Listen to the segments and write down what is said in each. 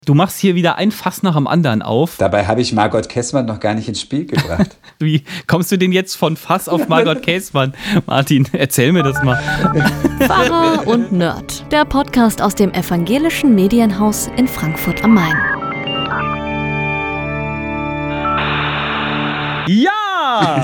Du machst hier wieder ein Fass nach dem anderen auf. Dabei habe ich Margot Käßmann noch gar nicht ins Spiel gebracht. Wie kommst du denn jetzt von Fass auf Margot Käßmann? Martin, erzähl mir das mal. Pfarrer und Nerd, der Podcast aus dem evangelischen Medienhaus in Frankfurt am Main. Ja!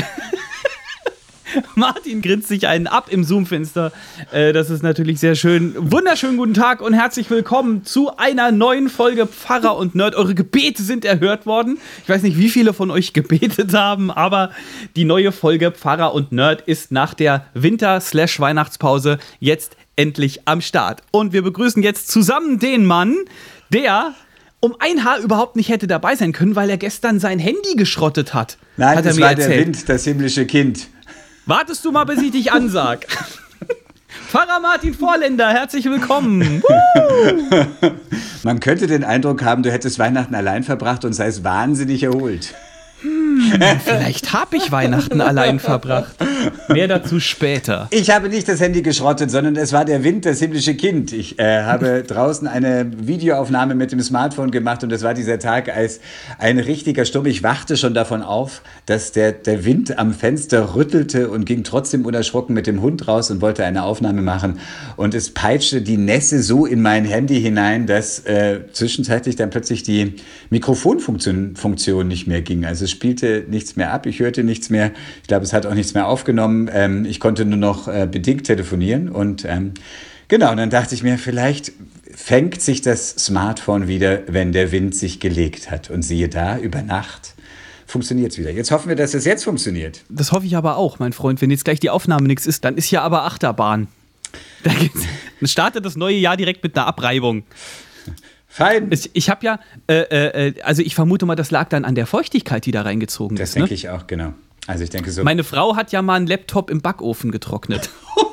Martin grinst sich einen ab im Zoom-Fenster. Das ist natürlich sehr schön. Wunderschönen guten Tag und herzlich willkommen zu einer neuen Folge Pfarrer und Nerd. Eure Gebete sind erhört worden. Ich weiß nicht, wie viele von euch gebetet haben, aber die neue Folge Pfarrer und Nerd ist nach der Winter/Weihnachtspause jetzt endlich am Start. Und wir begrüßen jetzt zusammen den Mann, der um ein Haar überhaupt nicht hätte dabei sein können, weil er gestern sein Handy geschrottet hat. Nein, hat das war der Wind, das himmlische Kind. Wartest du mal, bis ich dich ansag. Pfarrer Martin Vorländer, herzlich willkommen. Man könnte den Eindruck haben, du hättest Weihnachten allein verbracht und seist wahnsinnig erholt. Vielleicht habe ich Weihnachten allein verbracht. Mehr dazu später. Ich habe nicht das Handy geschrottet, sondern es war der Wind, das himmlische Kind. Ich habe draußen eine Videoaufnahme mit dem Smartphone gemacht und es war dieser Tag als ein richtiger Sturm. Ich wachte schon davon auf, dass der Wind am Fenster rüttelte und ging trotzdem unerschrocken mit dem Hund raus und wollte eine Aufnahme machen. Und es peitschte die Nässe so in mein Handy hinein, dass zwischenzeitlich dann plötzlich die Mikrofonfunktion nicht mehr ging. Also es spielte nichts mehr ab, ich hörte nichts mehr. Ich glaube, es hat auch nichts mehr aufgenommen. Ich konnte nur noch bedingt telefonieren und genau, und dann dachte ich mir, vielleicht fängt sich das Smartphone wieder, wenn der Wind sich gelegt hat. Und siehe da, über Nacht funktioniert es wieder. Jetzt hoffen wir, dass es jetzt funktioniert. Das hoffe ich aber auch, mein Freund. Wenn jetzt gleich die Aufnahme nichts ist, dann ist ja aber Achterbahn. Dann startet das neue Jahr direkt mit einer Abreibung. Fein. Ich habe ja, also ich vermute mal, das lag dann an der Feuchtigkeit, die da reingezogen ist. Das denke ich auch, genau. Also ich denke so. Meine Frau hat ja mal einen Laptop im Backofen getrocknet.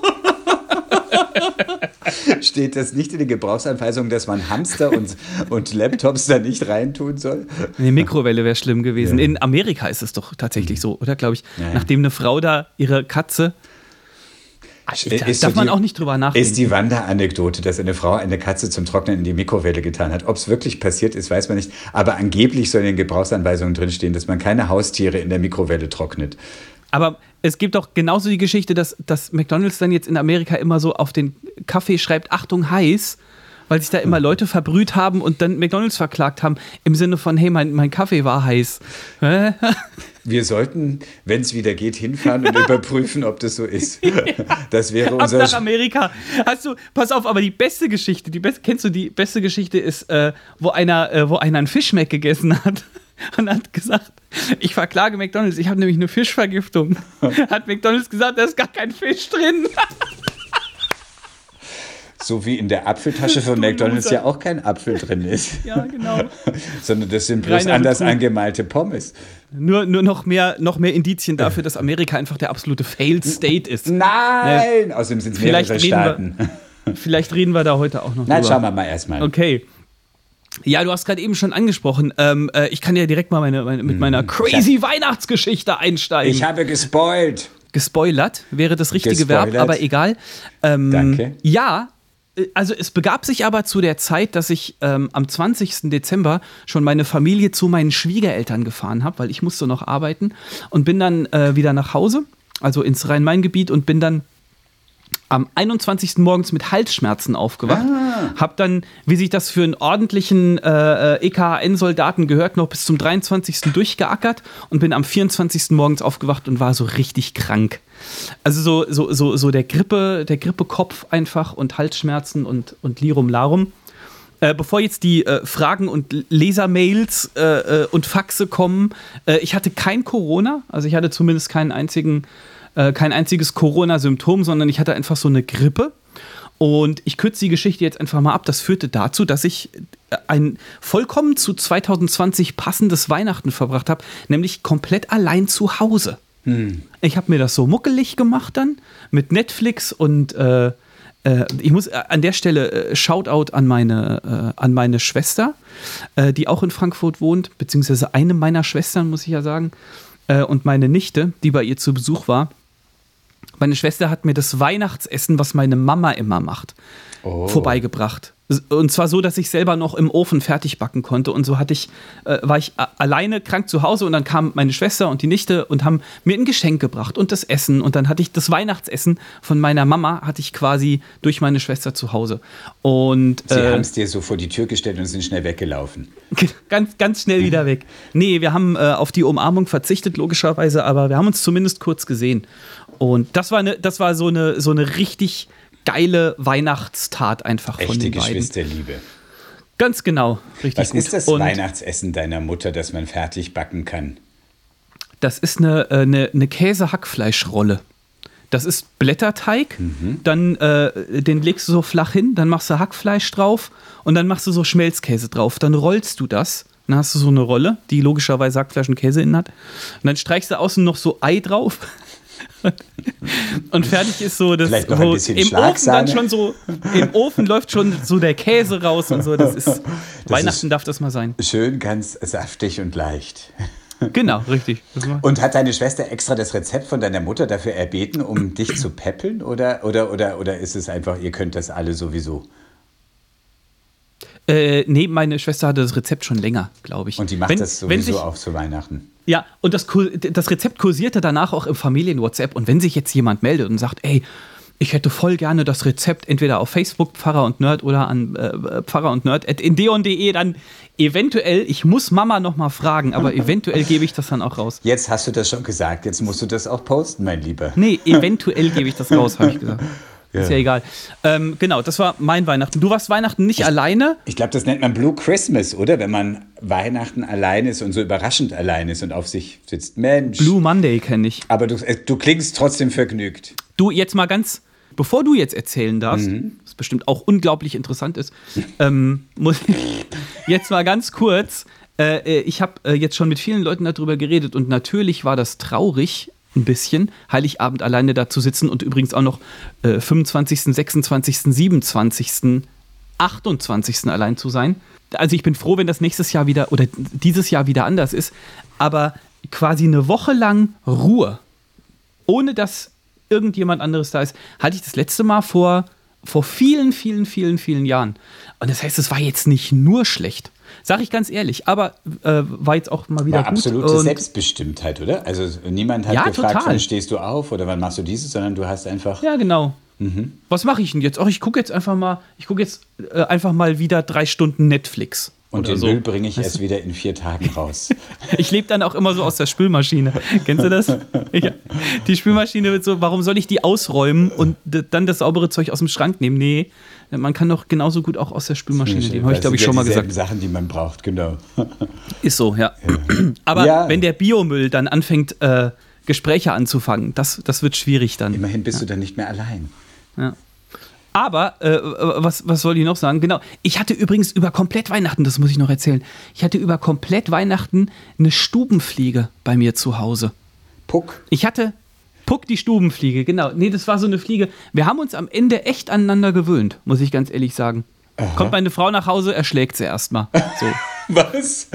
Steht das nicht in den Gebrauchsanweisungen, dass man Hamster und Laptops da nicht reintun soll? Eine Mikrowelle wäre schlimm gewesen. Ja. In Amerika ist es doch tatsächlich so, oder? Glaube ich. Ja. Nachdem eine Frau da ihre Katze. Darf man auch nicht drüber nachdenken. Ist die Wanderanekdote, dass eine Frau eine Katze zum Trocknen in die Mikrowelle getan hat. Ob es wirklich passiert ist, weiß man nicht. Aber angeblich soll in den Gebrauchsanweisungen drinstehen, dass man keine Haustiere in der Mikrowelle trocknet. Aber es gibt auch genauso die Geschichte, dass McDonald's dann jetzt in Amerika immer so auf den Kaffee schreibt, Achtung, heiß, weil sich da immer Leute verbrüht haben und dann McDonald's verklagt haben, im Sinne von, hey, mein Kaffee war heiß. Wir sollten, wenn es wieder geht, hinfahren und überprüfen, ob das so ist. Das wäre unser... Ab nach Amerika. Pass auf, aber die beste Geschichte, kennst du die beste Geschichte ist, wo einer einen Fischmeck gegessen hat und hat gesagt, ich verklage McDonald's, ich habe nämlich eine Fischvergiftung. Hat McDonald's gesagt, da ist gar kein Fisch drin. So wie in der Apfeltasche von McDonald's ja auch kein Apfel drin ist. Ja, genau. Sondern das sind bloß anders angemalte Pommes. Nur noch mehr Indizien dafür, dass Amerika einfach der absolute Failed State ist. Nein! Außerdem sind es mehrere Staaten. Vielleicht reden wir da heute auch noch drüber. Nein, schauen wir mal erstmal. Okay. Ja, du hast gerade eben schon angesprochen. Ich kann ja direkt mal mit meiner crazy Weihnachtsgeschichte einsteigen. Ich habe gespoilt. Gespoilert wäre das richtige Verb, aber egal. Danke. Ja, also es begab sich aber zu der Zeit, dass ich am 20. Dezember schon meine Familie zu meinen Schwiegereltern gefahren habe, weil ich musste noch arbeiten und bin dann wieder nach Hause, also ins Rhein-Main-Gebiet und bin dann am 21. morgens mit Halsschmerzen aufgewacht. Hab dann, wie sich das für einen ordentlichen EKN-Soldaten gehört, noch bis zum 23. durchgeackert und bin am 24. morgens aufgewacht und war so richtig krank. Also so der Grippekopf einfach und Halsschmerzen und Lirum Larum. Bevor jetzt die Fragen und Lesermails und Faxe kommen, ich hatte kein Corona, also ich hatte zumindest kein einziges Corona-Symptom, sondern ich hatte einfach so eine Grippe. Und ich kürze die Geschichte jetzt einfach mal ab. Das führte dazu, dass ich ein vollkommen zu 2020 passendes Weihnachten verbracht habe, nämlich komplett allein zu Hause. Ich habe mir das so muckelig gemacht dann mit Netflix und ich muss an der Stelle Shoutout an meine Schwester, die auch in Frankfurt wohnt, beziehungsweise eine meiner Schwestern, muss ich ja sagen, und meine Nichte, die bei ihr zu Besuch war. Meine Schwester hat mir das Weihnachtsessen, was meine Mama immer macht, vorbeigebracht. Und zwar so, dass ich selber noch im Ofen fertig backen konnte. Und so war ich alleine krank zu Hause und dann kam meine Schwester und die Nichte und haben mir ein Geschenk gebracht und das Essen. Und dann hatte ich das Weihnachtsessen von meiner Mama, hatte ich quasi durch meine Schwester zu Hause. Und Sie haben es dir so vor die Tür gestellt und sind schnell weggelaufen. Ganz, ganz schnell wieder weg. Nee, wir haben auf die Umarmung verzichtet, logischerweise, aber wir haben uns zumindest kurz gesehen. Und das war so eine richtig geile Weihnachtstat einfach von den beiden. Echte Geschwisterliebe. Ganz genau, richtig Was gut. ist das Und Weihnachtsessen deiner Mutter, das man fertig backen kann? das ist eine Käse-Hackfleischrolle. Das ist Blätterteig, dann den legst du so flach hin, dann machst du Hackfleisch drauf und dann machst du so Schmelzkäse drauf. Dann rollst du das, dann hast du so eine Rolle, die logischerweise Hackfleisch und Käse innen hat. Und dann streichst du außen noch so Ei drauf. Und fertig ist so, das Vielleicht noch ein bisschen im Ofen Schlagsahne. dann schon so, im Ofen läuft schon so der Käse raus und so. Weihnachten darf das mal sein. Schön, ganz saftig und leicht. Genau, richtig. Und hat deine Schwester extra das Rezept von deiner Mutter dafür erbeten, um dich zu peppeln? Oder ist es einfach, ihr könnt das alle sowieso? Nee, meine Schwester hatte das Rezept schon länger, glaube ich. Und die macht das sowieso auch zu Weihnachten? Ja, und das Rezept kursierte danach auch im Familien-WhatsApp. Und wenn sich jetzt jemand meldet und sagt, ey, ich hätte voll gerne das Rezept entweder auf Facebook, Pfarrer und Nerd, oder an pfarrerundnerd@indeon.de, dann eventuell, ich muss Mama noch mal fragen, aber eventuell gebe ich das dann auch raus. Jetzt hast du das schon gesagt, jetzt musst du das auch posten, mein Lieber. Nee, eventuell gebe ich das raus, habe ich gesagt. Ist ja egal. Genau, das war mein Weihnachten. Du warst Weihnachten nicht alleine? Ich glaube, das nennt man Blue Christmas, oder? Wenn man Weihnachten allein ist und so überraschend allein ist und auf sich sitzt. Mensch. Blue Monday kenne ich. Aber du klingst trotzdem vergnügt. Du, jetzt mal ganz, bevor du jetzt erzählen darfst, was bestimmt auch unglaublich interessant ist, muss ich jetzt mal ganz kurz, ich habe jetzt schon mit vielen Leuten darüber geredet und natürlich war das traurig, ein bisschen, Heiligabend alleine da zu sitzen und übrigens auch noch 25., 26., 27., 28. allein zu sein. Also ich bin froh, wenn das nächstes Jahr wieder oder dieses Jahr wieder anders ist, aber quasi eine Woche lang Ruhe, ohne dass irgendjemand anderes da ist, hatte ich das letzte Mal vor vielen, vielen, vielen, vielen Jahren. Und das heißt, es war jetzt nicht nur schlecht. Sag ich ganz ehrlich, aber war jetzt auch mal wieder War gut. absolute Selbstbestimmtheit, oder? Also niemand hat gefragt, total. wann stehst du auf oder wann machst du dieses, sondern du hast einfach... Ja, genau. Was mache ich denn jetzt? Ach, ich gucke jetzt einfach mal wieder 3 Stunden Netflix. Und oder den so. Müll bringe ich erst wieder in 4 Tagen raus. Ich lebe dann auch immer so aus der Spülmaschine. Kennst du das? Ja. Die Spülmaschine wird so, warum soll ich die ausräumen und dann das saubere Zeug aus dem Schrank nehmen? Nee, man kann doch genauso gut auch aus der Spülmaschine nehmen. Habe ich, glaube ich, schon mal gesagt. Sachen, die man braucht, genau. Ist so, ja. Aber wenn der Biomüll dann anfängt, Gespräche anzufangen, das wird schwierig dann. Immerhin bist du dann nicht mehr allein. Ja. Aber, was soll ich noch sagen? Genau, ich hatte übrigens über komplett Weihnachten, das muss ich noch erzählen, ich hatte über komplett Weihnachten eine Stubenfliege bei mir zu Hause. Puck. Ich hatte Puck, die Stubenfliege, genau. Nee, das war so eine Fliege. Wir haben uns am Ende echt aneinander gewöhnt, muss ich ganz ehrlich sagen. Aha. Kommt meine Frau nach Hause, erschlägt sie erstmal. So. Was?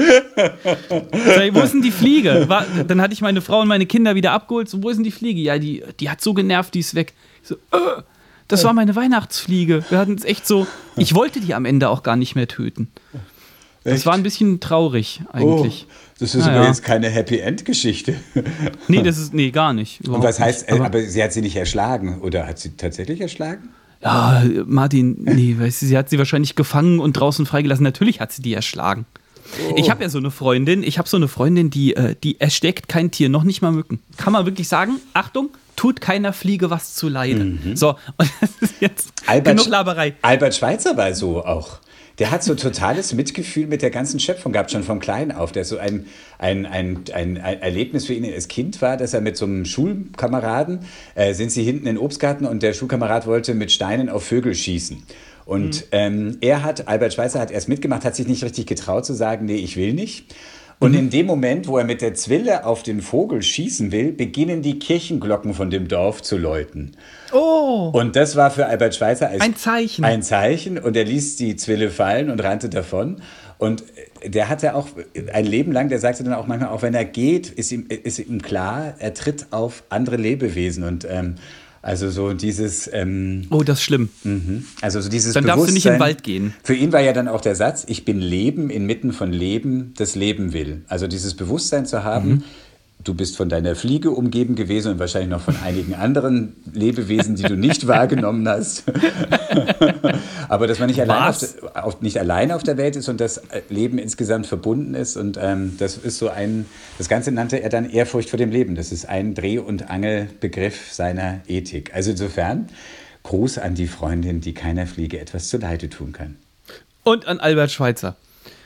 Wo ist denn die Fliege? Dann hatte ich meine Frau und meine Kinder wieder abgeholt. So, wo ist denn die Fliege? Ja, die hat so genervt, die ist weg. Ich so, das war meine Weihnachtsfliege. Wir hatten es echt so. Ich wollte die am Ende auch gar nicht mehr töten. Das Echt? war ein bisschen traurig eigentlich. Oh, das ist aber jetzt keine Happy End Geschichte. Nee, gar nicht. Und was heißt, nicht. aber sie hat sie nicht erschlagen oder hat sie tatsächlich erschlagen? Ja, Martin, nee, weißt du, sie hat sie wahrscheinlich gefangen und draußen freigelassen. Natürlich hat sie die erschlagen. Oh. Ich habe ja so eine Freundin, die erschlägt kein Tier, noch nicht mal Mücken. Kann man wirklich sagen, Achtung, tut keiner Fliege was zu Leide. So, und das ist jetzt genug Laberei. Albert Schweitzer war so auch. Der hat so totales Mitgefühl mit der ganzen Schöpfung gehabt, schon vom Kleinen auf. Der so ein Erlebnis für ihn als Kind war, dass er mit so einem Schulkameraden, sind sie hinten in den Obstgarten und der Schulkamerad wollte mit Steinen auf Vögel schießen. Und Albert Schweitzer hat erst mitgemacht, hat sich nicht richtig getraut zu sagen, nee, ich will nicht. Und in dem Moment, wo er mit der Zwille auf den Vogel schießen will, beginnen die Kirchenglocken von dem Dorf zu läuten. Oh! Und das war für Albert Schweitzer ein Zeichen. Ein Zeichen. Und er ließ die Zwille fallen und rannte davon. Und der hatte auch ein Leben lang, der sagte dann auch manchmal, auch wenn er geht, ist ihm klar, er tritt auf andere Lebewesen. Und Also so dieses... Oh, das ist schlimm. Also so dieses Dann darfst du nicht in den Wald gehen. Für ihn war ja dann auch der Satz, ich bin Leben inmitten von Leben, das Leben will. Also dieses Bewusstsein zu haben, du bist von deiner Fliege umgeben gewesen und wahrscheinlich noch von einigen anderen Lebewesen, die du nicht wahrgenommen hast. Aber dass man nicht allein auf der Welt ist und das Leben insgesamt verbunden ist. Und das ist so das Ganze nannte er dann Ehrfurcht vor dem Leben. Das ist ein Dreh- und Angelbegriff seiner Ethik. Also insofern Gruß an die Freundin, die keiner Fliege etwas zuleide tun kann. Und an Albert Schweitzer.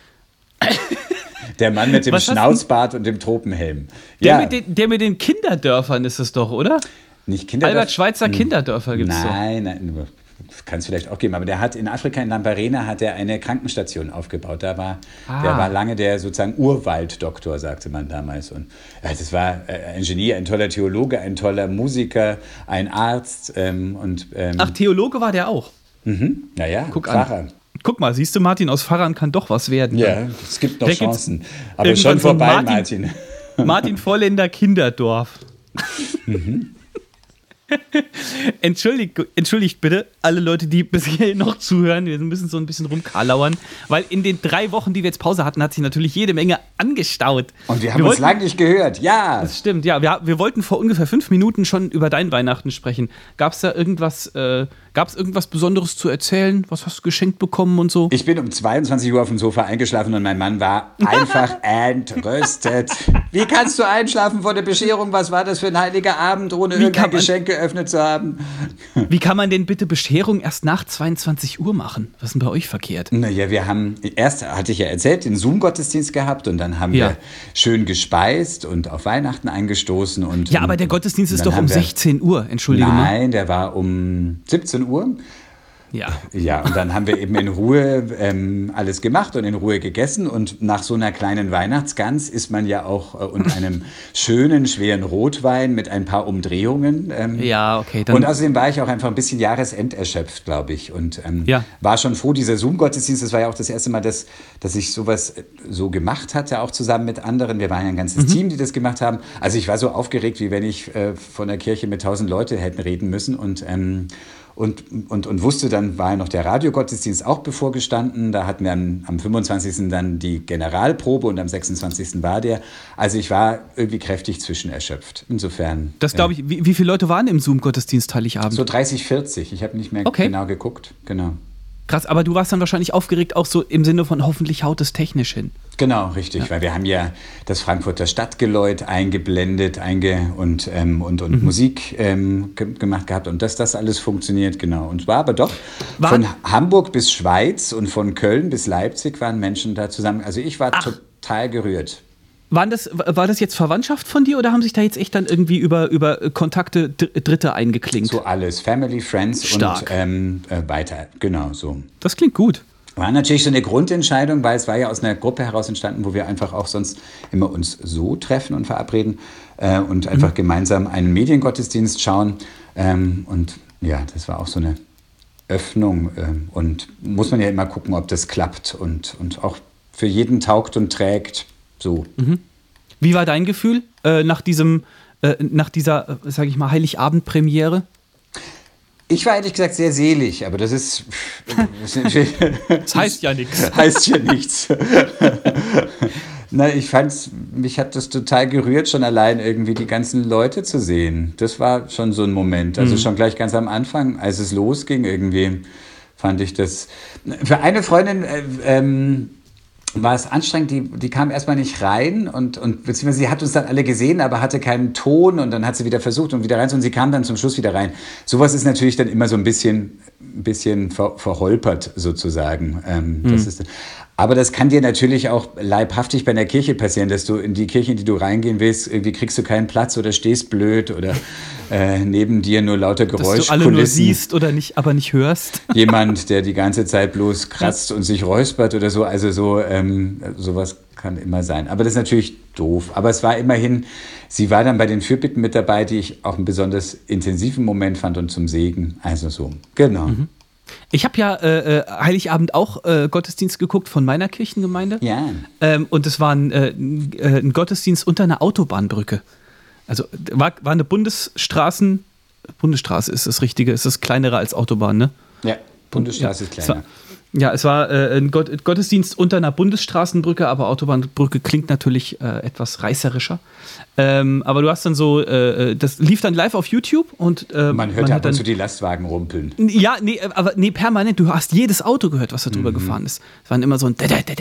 Der Mann mit dem Schnauzbart und dem Tropenhelm. Der mit den Kinderdörfern ist es doch, oder? Nicht Kinderdörfer. Albert Schweitzer Kinderdörfer gibt es doch. Nein, kann es vielleicht auch geben. Aber der hat in Afrika, in Lamparena, hat er eine Krankenstation aufgebaut. Der war lange der sozusagen Urwalddoktor, sagte man damals. Und das war ein Genie, ein toller Theologe, ein toller Musiker, ein Arzt. Ach, Theologe war der auch? Naja, Pfarrer. Guck mal, siehst du, Martin, aus Pfarrern kann doch was werden. Ja, es gibt noch Chancen. Aber schon vorbei, Martin. Martin Volländer Kinderdorf. Entschuldigt bitte alle Leute, die bis hierhin noch zuhören. Wir müssen so ein bisschen rumkalauern, weil in den 3 Wochen, die wir jetzt Pause hatten, hat sich natürlich jede Menge angestaut. Und wir haben uns lange nicht gehört, ja. Das stimmt, ja. Wir wollten vor ungefähr 5 Minuten schon über dein Weihnachten sprechen. Gab es da irgendwas Besonderes zu erzählen? Was hast du geschenkt bekommen und so? Ich bin um 22 Uhr auf dem Sofa eingeschlafen und mein Mann war einfach entrüstet. Wie kannst du einschlafen vor der Bescherung? Was war das für ein heiliger Abend, ohne irgendein Geschenk geöffnet zu haben? Wie kann man denn bitte Bescherung erst nach 22 Uhr machen? Was ist denn bei euch verkehrt? Naja, erst hatte ich ja erzählt, den Zoom-Gottesdienst gehabt und dann haben wir schön gespeist und auf Weihnachten eingestoßen. Ja, aber der Gottesdienst ist doch um 16 Uhr, entschuldige mal. Nein, der war um 17 Uhr. Ja, und dann haben wir eben in Ruhe alles gemacht und in Ruhe gegessen. Und nach so einer kleinen Weihnachtsgans isst man ja auch und einem schönen, schweren Rotwein mit ein paar Umdrehungen. Okay. Und außerdem war ich auch einfach ein bisschen jahresenderschöpft, glaube ich. Und war schon froh, dieser Zoom-Gottesdienst, das war ja auch das erste Mal, dass ich sowas so gemacht hatte, auch zusammen mit anderen. Wir waren ja ein ganzes Team, die das gemacht haben. Also ich war so aufgeregt, wie wenn ich von der Kirche mit 1000 Leuten hätten reden müssen. Und wusste, dann war ja noch der Radiogottesdienst auch bevorgestanden. Da hatten wir am 25. dann die Generalprobe und am 26. war der. Also ich war irgendwie kräftig zwischenerschöpft. Insofern. Das glaube ich. Wie viele Leute waren im Zoom-Gottesdienst Heiligabend? So 30, 40. Ich habe nicht mehr genau geguckt. Genau. Krass, aber du warst dann wahrscheinlich aufgeregt auch so im Sinne von hoffentlich haut es technisch hin. Genau, richtig, weil wir haben ja das Frankfurter Stadtgeläut eingeblendet und Musik gemacht gehabt und dass das alles funktioniert, genau. Und war aber doch von Hamburg bis Schweiz und von Köln bis Leipzig waren Menschen da zusammen. Also ich war total gerührt. War das jetzt Verwandtschaft von dir oder haben sich da jetzt echt dann irgendwie über Kontakte Dritte eingeklinkt? So alles, Family, Friends. Stark. Und weiter, genau so. Das klingt gut. War natürlich so eine Grundentscheidung, weil es war ja aus einer Gruppe heraus entstanden, wo wir einfach auch sonst immer uns so treffen und verabreden und einfach gemeinsam einen Mediengottesdienst schauen. Und ja, das war auch so eine Öffnung und muss man ja immer gucken, ob das klappt und auch für jeden taugt und trägt. So. Wie war dein Gefühl nach dieser, sage ich mal, Heiligabend-Premiere? Ich war ehrlich gesagt sehr selig, aber das ist... Das heißt ja nichts. Heißt ja nichts. Na, mich hat das total gerührt, schon allein irgendwie die ganzen Leute zu sehen. Das war schon so ein Moment. Also schon gleich ganz am Anfang, als es losging irgendwie, fand ich das... Für eine Freundin... war es anstrengend, die kam erstmal nicht rein und beziehungsweise sie hat uns dann alle gesehen, aber hatte keinen Ton und dann hat sie wieder versucht und wieder rein und sie kam dann zum Schluss wieder rein. Sowas ist natürlich dann immer so ein bisschen verholpert sozusagen. Aber das kann dir natürlich auch leibhaftig bei einer Kirche passieren, dass du in die Kirche, in die du reingehen willst, irgendwie kriegst du keinen Platz oder stehst blöd oder neben dir nur lauter Geräuschkulissen. Dass du alle nur siehst oder nicht, aber nicht hörst. Jemand, der die ganze Zeit bloß kratzt und sich räuspert oder so. Also sowas kann immer sein. Aber das ist natürlich doof. Aber es war immerhin, sie war dann bei den Fürbitten mit dabei, die ich auch einen besonders intensiven Moment fand und zum Segen. Also so, genau. Ich habe ja Heiligabend auch Gottesdienst geguckt von meiner Kirchengemeinde. Ja. Und es war ein Gottesdienst unter einer Autobahnbrücke. Also war eine Bundesstraßenbrücke Bundesstraße ist das Richtige, ist das kleinere als Autobahn, ne? Ja, Bundesstraße ist kleiner. Es war ein Gottesdienst unter einer Bundesstraßenbrücke, aber Autobahnbrücke klingt natürlich etwas reißerischer. Aber du hast dann so, das lief dann live auf YouTube und man hört ja ab und zu die Lastwagen rumpeln. Ja, nee, permanent. Du hast jedes Auto gehört, was da drüber gefahren ist. Es waren immer so ein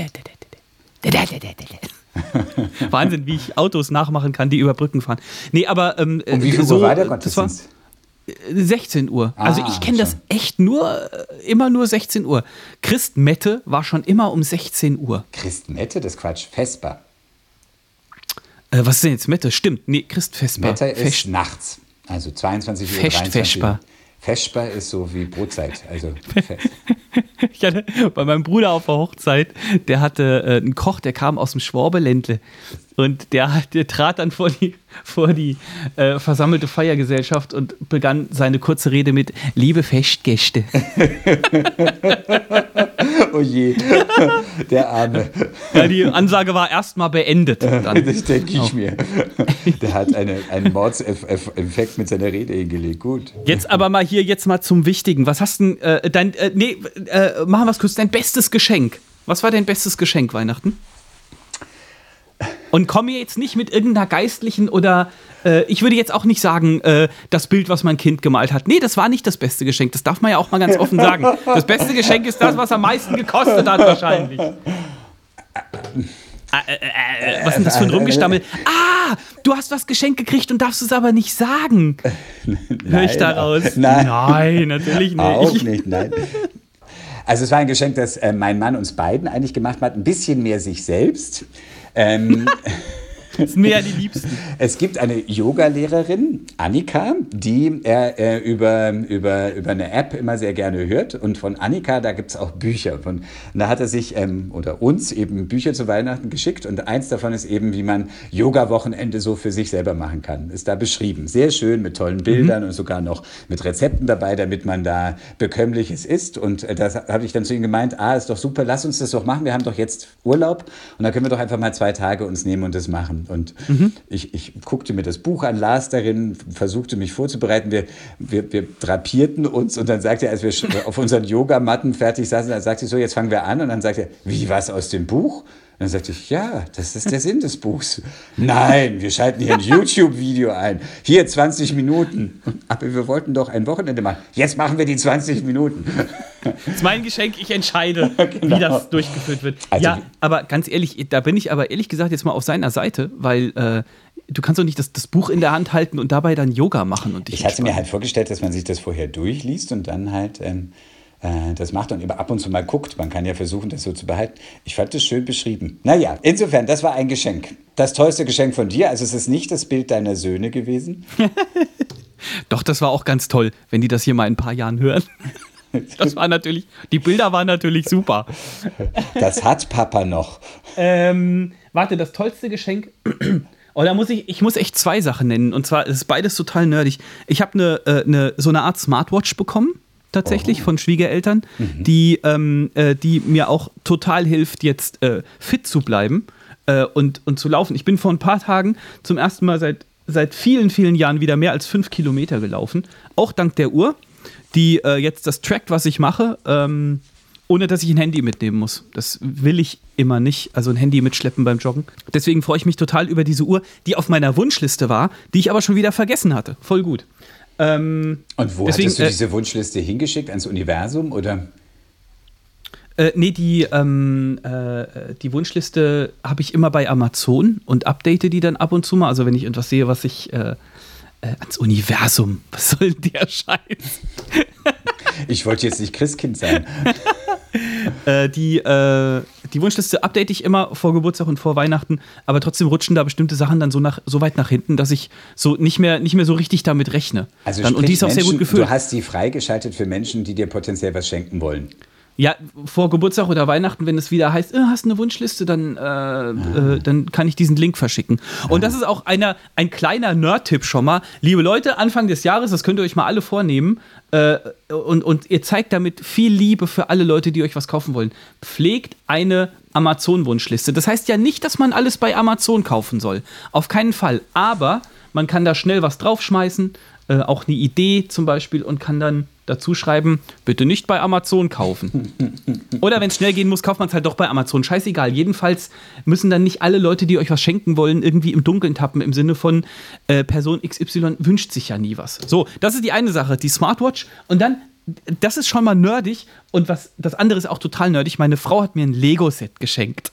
Wahnsinn, wie ich Autos nachmachen kann, die über Brücken fahren. Nee, aber um wie viel Uhr war der Gottesdienst? 16 Uhr. Also ich kenne das echt immer nur 16 Uhr. Christmette war schon immer um 16 Uhr. Christmette? Das ist Quatsch. Vesper. Was ist denn jetzt Mette? Stimmt, nee, Christvesper. Mette ist nachts. Also 22 Uhr, 23 Uhr. Vesper ist so wie Brotzeit. Also ich hatte bei meinem Bruder auf der Hochzeit, der hatte einen Koch, der kam aus dem Schwabeländle. Und der trat dann vor die versammelte Feiergesellschaft und begann seine kurze Rede mit Liebe Festgäste. Oh je, der Arme. Ja, die Ansage war erstmal beendet. Dann. Das denke ich mir. Der hat einen Mordseffekt mit seiner Rede hingelegt. Gut. Jetzt aber mal zum Wichtigen. Was hast du denn, machen wir es kurz, dein bestes Geschenk. Was war dein bestes Geschenk Weihnachten? Und komm mir jetzt nicht mit irgendeiner geistlichen oder ich würde jetzt auch nicht sagen, das Bild, was mein Kind gemalt hat. Nee, das war nicht das beste Geschenk. Das darf man ja auch mal ganz offen sagen. Das beste Geschenk ist das, was am meisten gekostet hat wahrscheinlich. Was ist denn das für ein Rumgestammel? Du hast was geschenkt gekriegt und darfst es aber nicht sagen. Hör ich daraus? Nein, natürlich nicht. Auch nicht, nein. Also es war ein Geschenk, das mein Mann uns beiden eigentlich gemacht hat. Ein bisschen mehr sich selbst. Das sind mir ja die Liebsten. Es gibt eine Yoga-Lehrerin, Annika, die er über eine App immer sehr gerne hört. Und von Annika, da gibt es auch Bücher. Und da hat er sich oder uns eben Bücher zu Weihnachten geschickt. Und eins davon ist eben, wie man Yoga-Wochenende so für sich selber machen kann. Ist da beschrieben. Sehr schön mit tollen Bildern und sogar noch mit Rezepten dabei, damit man da Bekömmliches isst. Und das habe ich dann zu ihm gemeint, ist doch super, lass uns das doch machen. Wir haben doch jetzt Urlaub. Und dann können wir doch einfach mal 2 Tage uns nehmen und das machen. Und ich guckte mir das Buch an, las darin, versuchte mich vorzubereiten. Wir drapierten uns und dann sagte er, als wir auf unseren Yogamatten fertig saßen, dann sagte ich so, jetzt fangen wir an. Und dann sagte er, wie, was aus dem Buch? Und dann sagte ich, ja, das ist der Sinn des Buchs. Nein, wir schalten hier ein YouTube-Video ein. Hier 20 Minuten. Aber wir wollten doch ein Wochenende machen. Jetzt machen wir die 20 Minuten. Das ist mein Geschenk, ich entscheide, wie das durchgeführt wird. Also, ja, aber ganz ehrlich, da bin ich aber ehrlich gesagt jetzt mal auf seiner Seite, weil du kannst doch nicht das Buch in der Hand halten und dabei dann Yoga machen. Und ich hatte mir halt vorgestellt, dass man sich das vorher durchliest und dann halt das macht und immer ab und zu mal guckt. Man kann ja versuchen, das so zu behalten. Ich fand das schön beschrieben. Naja, insofern, das war ein Geschenk. Das tollste Geschenk von dir. Also es ist nicht das Bild deiner Söhne gewesen. Doch, das war auch ganz toll, wenn die das hier mal in ein paar Jahren hören. Das war natürlich, die Bilder waren natürlich super. Das hat Papa noch. Warte, das tollste Geschenk. Oh, da muss ich muss echt 2 Sachen nennen. Und zwar ist beides total nerdig. Ich habe so eine Art Smartwatch bekommen. Tatsächlich von Schwiegereltern, die mir auch total hilft, jetzt fit zu bleiben und zu laufen. Ich bin vor ein paar Tagen zum ersten Mal seit vielen, vielen Jahren wieder mehr als 5 Kilometer gelaufen. Auch dank der Uhr, die jetzt das trackt, was ich mache, ohne dass ich ein Handy mitnehmen muss. Das will ich immer nicht, also ein Handy mitschleppen beim Joggen. Deswegen freue ich mich total über diese Uhr, die auf meiner Wunschliste war, die ich aber schon wieder vergessen hatte. Voll gut. Und wo hattest du diese Wunschliste hingeschickt? Ans Universum oder? Nee, die Wunschliste habe ich immer bei Amazon und update die dann ab und zu mal. Also wenn ich irgendwas sehe, was ich ans Universum, was soll denn der Scheiß? Ich wollte jetzt nicht Christkind sein. Die Wunschliste update ich immer vor Geburtstag und vor Weihnachten, aber trotzdem rutschen da bestimmte Sachen dann so weit nach hinten, dass ich so nicht mehr so richtig damit rechne. Also und die ist auch sehr gut gefüllt. Du hast die freigeschaltet für Menschen, die dir potenziell was schenken wollen. Ja, vor Geburtstag oder Weihnachten, wenn es wieder heißt, hast du eine Wunschliste, dann kann ich diesen Link verschicken. Und das ist auch ein kleiner Nerd-Tipp schon mal. Liebe Leute, Anfang des Jahres, das könnt ihr euch mal alle vornehmen, und ihr zeigt damit viel Liebe für alle Leute, die euch was kaufen wollen. Pflegt eine Amazon-Wunschliste. Das heißt ja nicht, dass man alles bei Amazon kaufen soll. Auf keinen Fall. Aber man kann da schnell was draufschmeißen auch eine Idee zum Beispiel und kann dann dazu schreiben, bitte nicht bei Amazon kaufen. Oder wenn es schnell gehen muss, kauft man es halt doch bei Amazon. Scheißegal. Jedenfalls müssen dann nicht alle Leute, die euch was schenken wollen, irgendwie im Dunkeln tappen, im Sinne von Person XY wünscht sich ja nie was. So, das ist die eine Sache, die Smartwatch. Und dann, das ist schon mal nerdig. Und das andere ist auch total nerdig. Meine Frau hat mir ein Lego-Set geschenkt.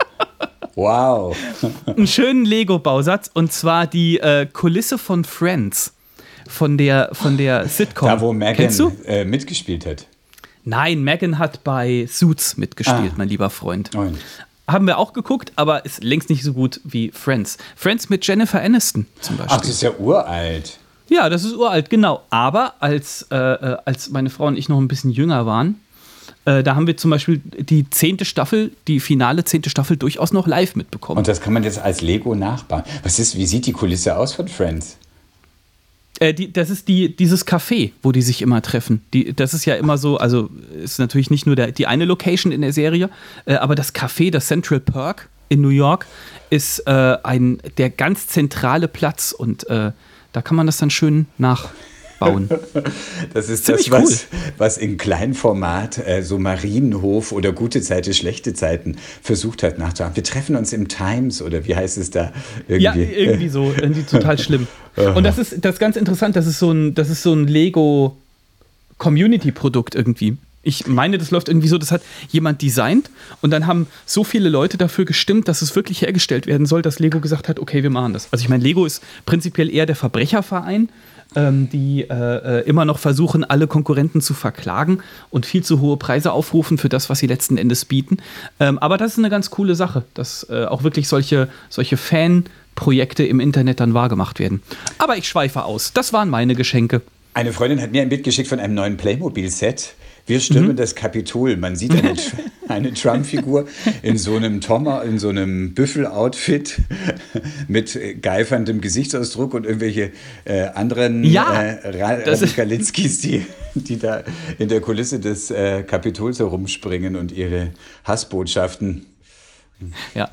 Wow. Einen schönen Lego-Bausatz. Und zwar die Kulisse von Friends. Von der Sitcom. Da, wo Megan mitgespielt hat. Nein, Megan hat bei Suits mitgespielt, mein lieber Freund. Oh. Haben wir auch geguckt, aber ist längst nicht so gut wie Friends. Friends mit Jennifer Aniston zum Beispiel. Ach, das ist ja uralt. Ja, das ist uralt, genau. Aber als meine Frau und ich noch ein bisschen jünger waren, da haben wir zum Beispiel die 10. Staffel, die finale 10. Staffel durchaus noch live mitbekommen. Und das kann man jetzt als Lego nachbauen. Wie sieht die Kulisse aus von Friends? Das ist dieses Café, wo die sich immer treffen. Das ist ja immer so, also ist natürlich nicht nur die eine Location in der Serie, aber das Café, das Central Perk in New York, ist der ganz zentrale Platz und da kann man das dann schön nachbauen. Das ist ziemlich das, was in Kleinformat so Marienhof oder gute Zeiten, schlechte Zeiten versucht hat nachzuhaben. Wir treffen uns im Times oder wie heißt es da? Ja, irgendwie so, irgendwie total schlimm. Und das ist ganz interessant, das ist so ein Lego-Community-Produkt irgendwie. Ich meine, das läuft irgendwie so, das hat jemand designt und dann haben so viele Leute dafür gestimmt, dass es wirklich hergestellt werden soll, dass Lego gesagt hat, okay, wir machen das. Also ich meine, Lego ist prinzipiell eher der Verbrecherverein, die immer noch versuchen, alle Konkurrenten zu verklagen und viel zu hohe Preise aufrufen für das, was sie letzten Endes bieten. Aber das ist eine ganz coole Sache, dass auch wirklich solche Fanprojekte im Internet dann wahrgemacht werden. Aber ich schweife aus. Das waren meine Geschenke. Eine Freundin hat mir ein Bild geschickt von einem neuen Playmobil-Set. Wir stürmen das Kapitol. Man sieht eine Trump-Figur in so einem Büffel-Outfit mit geiferndem Gesichtsausdruck und irgendwelche anderen Radikalinskis, die da in der Kulisse des Kapitols herumspringen und ihre Hassbotschaften. Ja.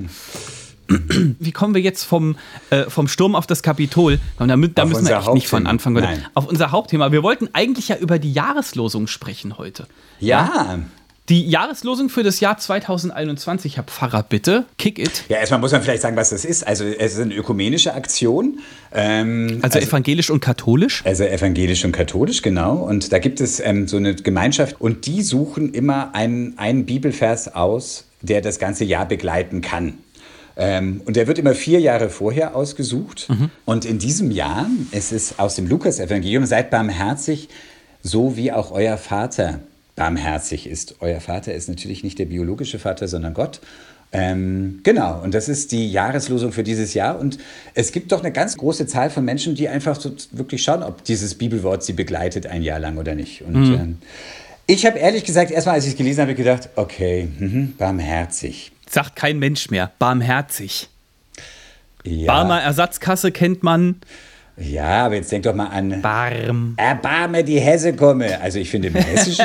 Wie kommen wir jetzt vom Sturm auf das Kapitol? Da müssen wir echt nicht von Anfang an. Auf unser Hauptthema. Wir wollten eigentlich ja über die Jahreslosung sprechen heute. Ja. Die Jahreslosung für das Jahr 2021, Herr Pfarrer, bitte, kick it. Ja, erstmal muss man vielleicht sagen, was das ist. Also es ist eine ökumenische Aktion. Also evangelisch und katholisch? Also evangelisch und katholisch, genau. Und da gibt es so eine Gemeinschaft und die suchen immer einen Bibelvers aus, der das ganze Jahr begleiten kann. Und der wird immer 4 Jahre vorher ausgesucht. Und in diesem Jahr, es ist aus dem Lukas-Evangelium, seid barmherzig, so wie auch euer Vater barmherzig ist. Euer Vater ist natürlich nicht der biologische Vater, sondern Gott. Genau, und das ist die Jahreslosung für dieses Jahr. Und es gibt doch eine ganz große Zahl von Menschen, die einfach so wirklich schauen, ob dieses Bibelwort sie begleitet ein Jahr lang oder nicht. Und ich habe ehrlich gesagt, erstmal als ich es gelesen habe, gedacht, okay, barmherzig. Sagt kein Mensch mehr. Barmherzig. Ja. Barmer Ersatzkasse kennt man. Ja, aber jetzt denk doch mal an Barm. Erbarme die Hesse komme. Also ich finde,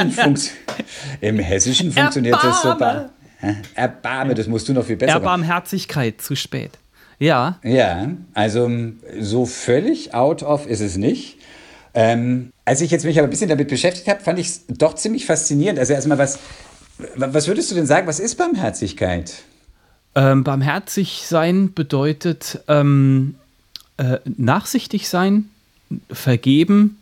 im Hessischen funktioniert das super. Erbarme, das musst du noch viel besser machen. Erbarmherzigkeit, zu spät. Ja. Ja, also so völlig out of ist es nicht. Als ich jetzt mich aber ein bisschen damit beschäftigt habe, fand ich es doch ziemlich faszinierend. Also erstmal, was würdest du denn sagen, was ist Barmherzigkeit? Barmherzig sein bedeutet nachsichtig sein, vergeben,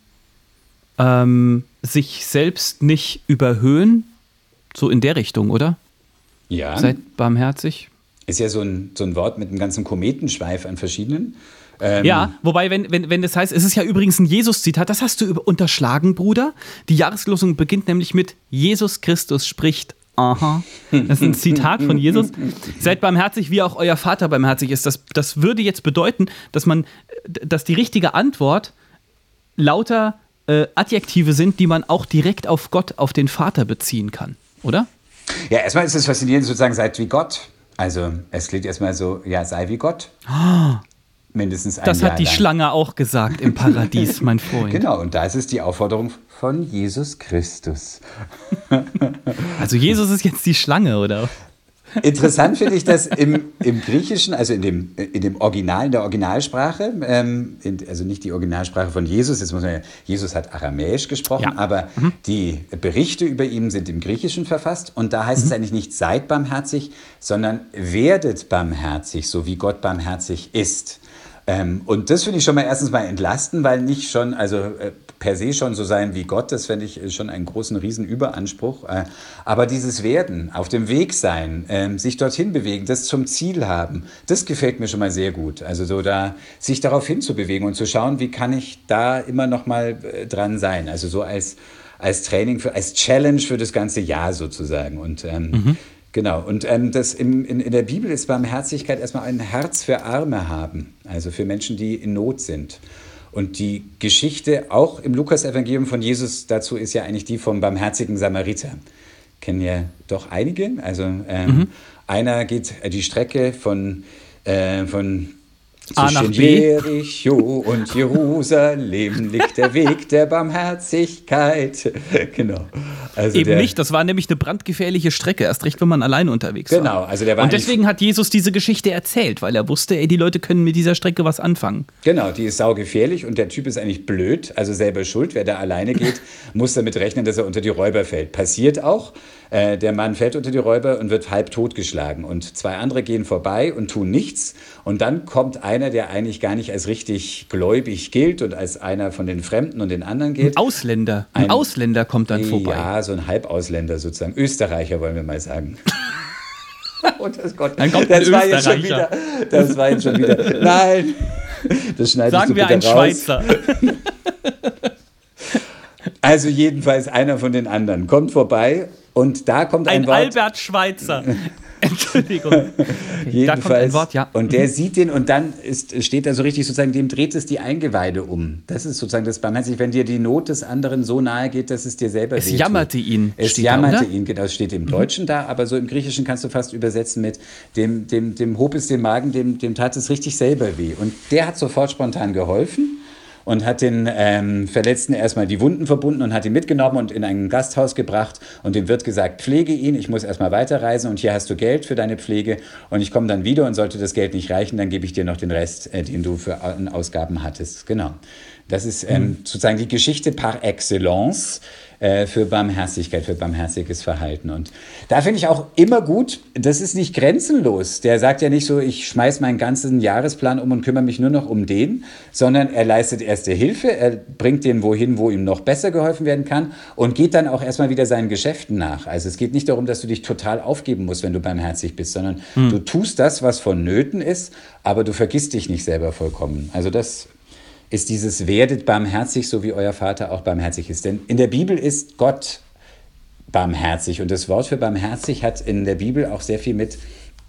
sich selbst nicht überhöhen, so in der Richtung, oder? Ja. Seid barmherzig. Ist ja so ein Wort mit einem ganzen Kometenschweif an verschiedenen. Ja, wobei, wenn das heißt, es ist ja übrigens ein Jesus-Zitat, das hast du unterschlagen, Bruder. Die Jahreslosung beginnt nämlich mit Jesus Christus spricht. Aha. Das ist ein Zitat von Jesus. Seid barmherzig, wie auch euer Vater barmherzig ist. Das würde jetzt bedeuten, dass die richtige Antwort lauter Adjektive sind, die man auch direkt auf Gott, auf den Vater beziehen kann, oder? Ja, erstmal ist es faszinierend, sozusagen, seid wie Gott. Also, es klingt erstmal so, ja, sei wie Gott. Mindestens ein Jahr lang. Das hat die Schlange auch gesagt im Paradies, mein Freund. Genau, und da ist es die Aufforderung von Jesus Christus. Also Jesus ist jetzt die Schlange, oder? Interessant finde ich, dass im Griechischen, also in dem Original, in der Originalsprache, also nicht die Originalsprache von Jesus, jetzt muss man ja, Jesus hat Aramäisch gesprochen, aber die Berichte über ihn sind im Griechischen verfasst und da heißt es eigentlich nicht seid barmherzig, sondern werdet barmherzig, so wie Gott barmherzig ist. Und das finde ich schon mal erstens mal entlastend, weil nicht schon, also per se schon so sein wie Gott, das fände ich schon einen großen, riesen Überanspruch. Aber dieses Werden, auf dem Weg sein, sich dorthin bewegen, das zum Ziel haben, das gefällt mir schon mal sehr gut. Also so da sich darauf hinzubewegen und zu schauen, wie kann ich da immer noch mal dran sein. Also so als Training, als Challenge für das ganze Jahr sozusagen. Und genau, und das in der Bibel ist Barmherzigkeit erstmal ein Herz für Arme haben, also für Menschen, die in Not sind. Und die Geschichte auch im Lukas-Evangelium von Jesus dazu ist ja eigentlich die vom barmherzigen Samariter. Kennen ja doch einige. Also einer geht die Strecke von zwischen Jericho und Jerusalem liegt der Weg der Barmherzigkeit. Genau. Also eben nicht, das war nämlich eine brandgefährliche Strecke, erst recht, wenn man alleine unterwegs war. Genau, also der war. Und deswegen hat Jesus diese Geschichte erzählt, weil er wusste, die Leute können mit dieser Strecke was anfangen. Genau, die ist saugefährlich und der Typ ist eigentlich blöd, also selber schuld. Wer da alleine geht, muss damit rechnen, dass er unter die Räuber fällt. Passiert auch. Der Mann fällt unter die Räuber und wird halb totgeschlagen. Und zwei andere gehen vorbei und tun nichts. Und dann kommt einer, der eigentlich gar nicht als richtig gläubig gilt und als einer von den Fremden und den anderen gilt. Ein Ausländer kommt dann vorbei. Ja, so ein Halbausländer sozusagen. Österreicher, wollen wir mal sagen. Oh Gott, dann kommt das war jetzt schon wieder. Das war jetzt schon wieder. Nein, das schneidest sagen du bitte wir ein raus. Schweizer. Also jedenfalls einer von den anderen kommt vorbei und da kommt ein Wort. Albert Schweitzer. Entschuldigung. Okay, jedenfalls, da kommt ein Wort, ja. Und der sieht den und dann steht da so richtig sozusagen, dem dreht es die Eingeweide um. Das ist sozusagen das Barmherzig, wenn dir die Not des anderen so nahe geht, dass es dir selber wehtut. Es jammerte ihn. Es jammerte ihn, genau, das steht im Deutschen da, aber so im Griechischen kannst du fast übersetzen mit dem hob es den Magen, dem tat es richtig selber weh. Und der hat sofort spontan geholfen. Und hat den Verletzten erstmal die Wunden verbunden und hat ihn mitgenommen und in ein Gasthaus gebracht. Und dem Wirt gesagt, pflege ihn, ich muss erstmal weiterreisen und hier hast du Geld für deine Pflege. Und ich komme dann wieder und sollte das Geld nicht reichen, dann gebe ich dir noch den Rest, den du für Ausgaben hattest. Genau. Das ist sozusagen die Geschichte par excellence für Barmherzigkeit, für barmherziges Verhalten. Und da finde ich auch immer gut, das ist nicht grenzenlos. Der sagt ja nicht so, ich schmeiß meinen ganzen Jahresplan um und kümmere mich nur noch um den, sondern er leistet erste Hilfe, er bringt den wohin, wo ihm noch besser geholfen werden kann und geht dann auch erstmal wieder seinen Geschäften nach. Also es geht nicht darum, dass du dich total aufgeben musst, wenn du barmherzig bist, sondern du tust das, was vonnöten ist, aber du vergisst dich nicht selber vollkommen. Also das ist dieses werdet barmherzig, so wie euer Vater auch barmherzig ist. Denn in der Bibel ist Gott barmherzig. Und das Wort für barmherzig hat in der Bibel auch sehr viel mit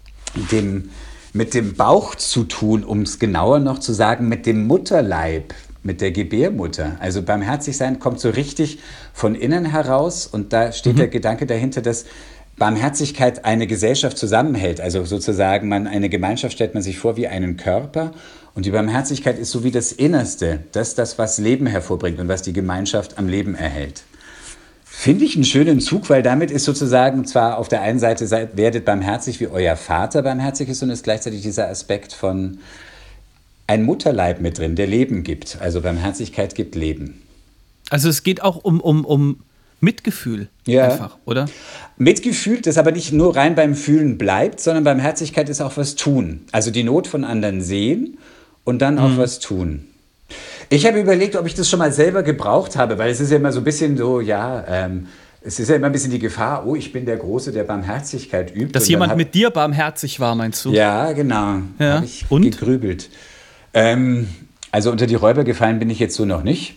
dem Bauch zu tun, um es genauer noch zu sagen, mit dem Mutterleib, mit der Gebärmutter. Also barmherzig sein kommt so richtig von innen heraus. Und da steht der Gedanke dahinter, dass Barmherzigkeit eine Gesellschaft zusammenhält. Also sozusagen eine Gemeinschaft stellt man sich vor wie einen Körper. Und die Barmherzigkeit ist so wie das Innerste, das, was Leben hervorbringt und was die Gemeinschaft am Leben erhält. Finde ich einen schönen Zug, weil damit ist sozusagen zwar auf der einen Seite, werdet barmherzig, wie euer Vater barmherzig ist, und ist gleichzeitig dieser Aspekt von ein Mutterleib mit drin, der Leben gibt. Also Barmherzigkeit gibt Leben. Also es geht auch um Mitgefühl einfach, oder? Mitgefühl, das aber nicht nur rein beim Fühlen bleibt, sondern Barmherzigkeit ist auch was tun. Also die Not von anderen sehen und dann auch was tun. Ich habe überlegt, ob ich das schon mal selber gebraucht habe, weil es ist ja immer so ein bisschen so, es ist ja immer ein bisschen die Gefahr, ich bin der Große, der Barmherzigkeit übt. Dass jemand mit dir barmherzig war, meinst du? Ja, genau. Ja. Habe ich gegrübelt. Also unter die Räuber gefallen bin ich jetzt so noch nicht.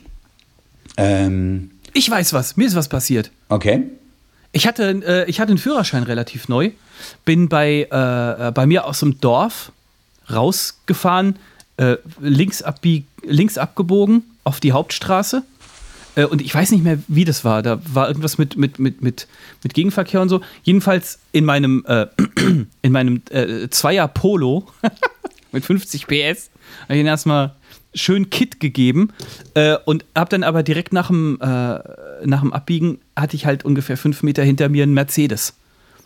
Ich weiß was, mir ist was passiert. Okay. Ich hatte einen Führerschein relativ neu, bin bei mir aus dem Dorf rausgefahren, links abgebogen auf die Hauptstraße. Und ich weiß nicht mehr, wie das war. Da war irgendwas mit Gegenverkehr und so. Jedenfalls in meinem Zweier Polo mit 50 PS habe ich ihn erstmal schön Kit gegeben und habe dann aber direkt nach dem Abbiegen hatte ich halt ungefähr 5 Meter hinter mir einen Mercedes.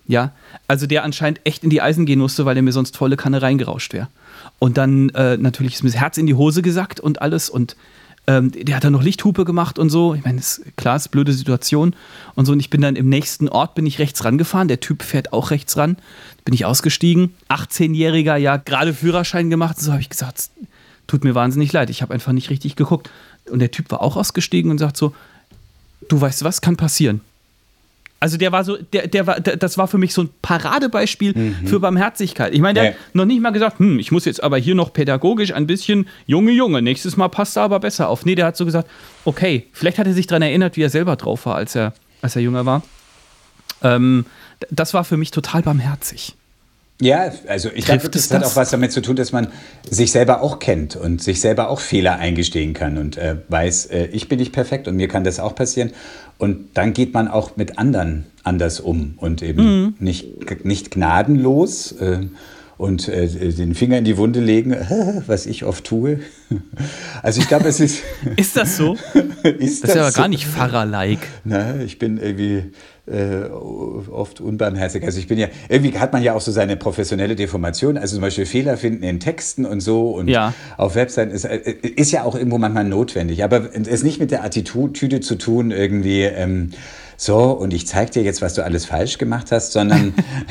Ja, also der anscheinend echt in die Eisen gehen musste, weil er mir sonst volle Kanne reingerauscht wäre. Und dann natürlich ist mir das Herz in die Hose gesackt und alles und der hat dann noch Lichthupe gemacht und so. Ich meine, klar, ist eine blöde Situation und so. Und ich bin dann im nächsten Ort, bin ich rechts rangefahren. Der Typ fährt auch rechts ran. Bin ich ausgestiegen. 18-Jähriger, ja, gerade Führerschein gemacht. So habe ich gesagt, tut mir wahnsinnig leid. Ich habe einfach nicht richtig geguckt. Und der Typ war auch ausgestiegen und sagt so, du weißt was, kann passieren. Also der war so, das war für mich so ein Paradebeispiel für Barmherzigkeit. Ich meine, der hat noch nicht mal gesagt, ich muss jetzt aber hier noch pädagogisch ein bisschen, Junge, nächstes Mal passt er aber besser auf. Nee, der hat so gesagt, okay, vielleicht hat er sich daran erinnert, wie er selber drauf war, als er jünger war. Das war für mich total barmherzig. Ja, also ich glaube, das hat auch was damit zu tun, dass man sich selber auch kennt und sich selber auch Fehler eingestehen kann und weiß, ich bin nicht perfekt und mir kann das auch passieren. Und dann geht man auch mit anderen anders um und eben nicht gnadenlos und den Finger in die Wunde legen, was ich oft tue. Also ich glaube, es ist... Ist das so? Das ist ja aber gar nicht Pfarrer-like. Na, ich bin irgendwie oft unbarmherzig. Also ich bin ja, irgendwie hat man ja auch so seine professionelle Deformation, also zum Beispiel Fehler finden in Texten und so und auf Webseiten ist ja auch irgendwo manchmal notwendig, aber es ist nicht mit der Attitüde zu tun, irgendwie so und ich zeig dir jetzt, was du alles falsch gemacht hast, sondern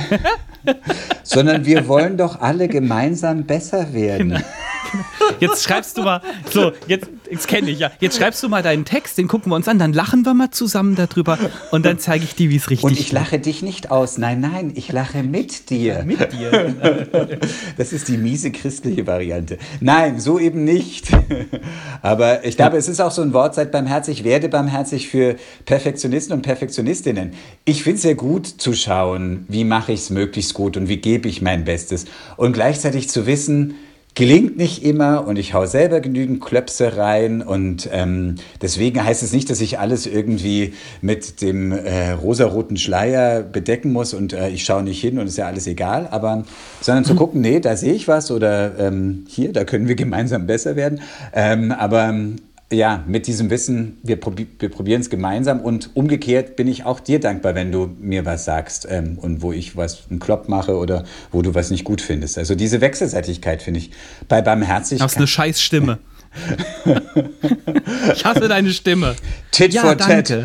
wir wollen doch alle gemeinsam besser werden. Genau. Jetzt schreibst du mal, so, jetzt kenne ich ja, jetzt schreibst du mal deinen Text, den gucken wir uns an, dann lachen wir mal zusammen darüber und dann zeige ich dir, wie es richtig ist. Und ich lache dich nicht aus, nein, ich lache mit dir. Mit dir. Das ist die miese christliche Variante. Nein, so eben nicht. Aber ich glaube, es ist auch so ein Wort, seid barmherzig, werde barmherzig für Perfektionisten und Perfektionistinnen. Ich finde es sehr gut zu schauen, wie mache ich es möglichst gut und wie gebe ich mein Bestes. Und gleichzeitig zu wissen, gelingt nicht immer und ich hau selber genügend Klöpse rein und deswegen heißt es nicht, dass ich alles irgendwie mit dem rosaroten Schleier bedecken muss und ich schaue nicht hin und ist ja alles egal, aber sondern zu gucken, nee, da sehe ich was oder hier, da können wir gemeinsam besser werden, aber ja, mit diesem Wissen, wir probieren es gemeinsam und umgekehrt bin ich auch dir dankbar, wenn du mir was sagst und wo ich einen Klopp mache oder wo du was nicht gut findest. Also diese Wechselseitigkeit finde ich bei Barmherzigkeit. Du hast eine scheiß Stimme. Ich hasse deine Stimme. Tit for tat.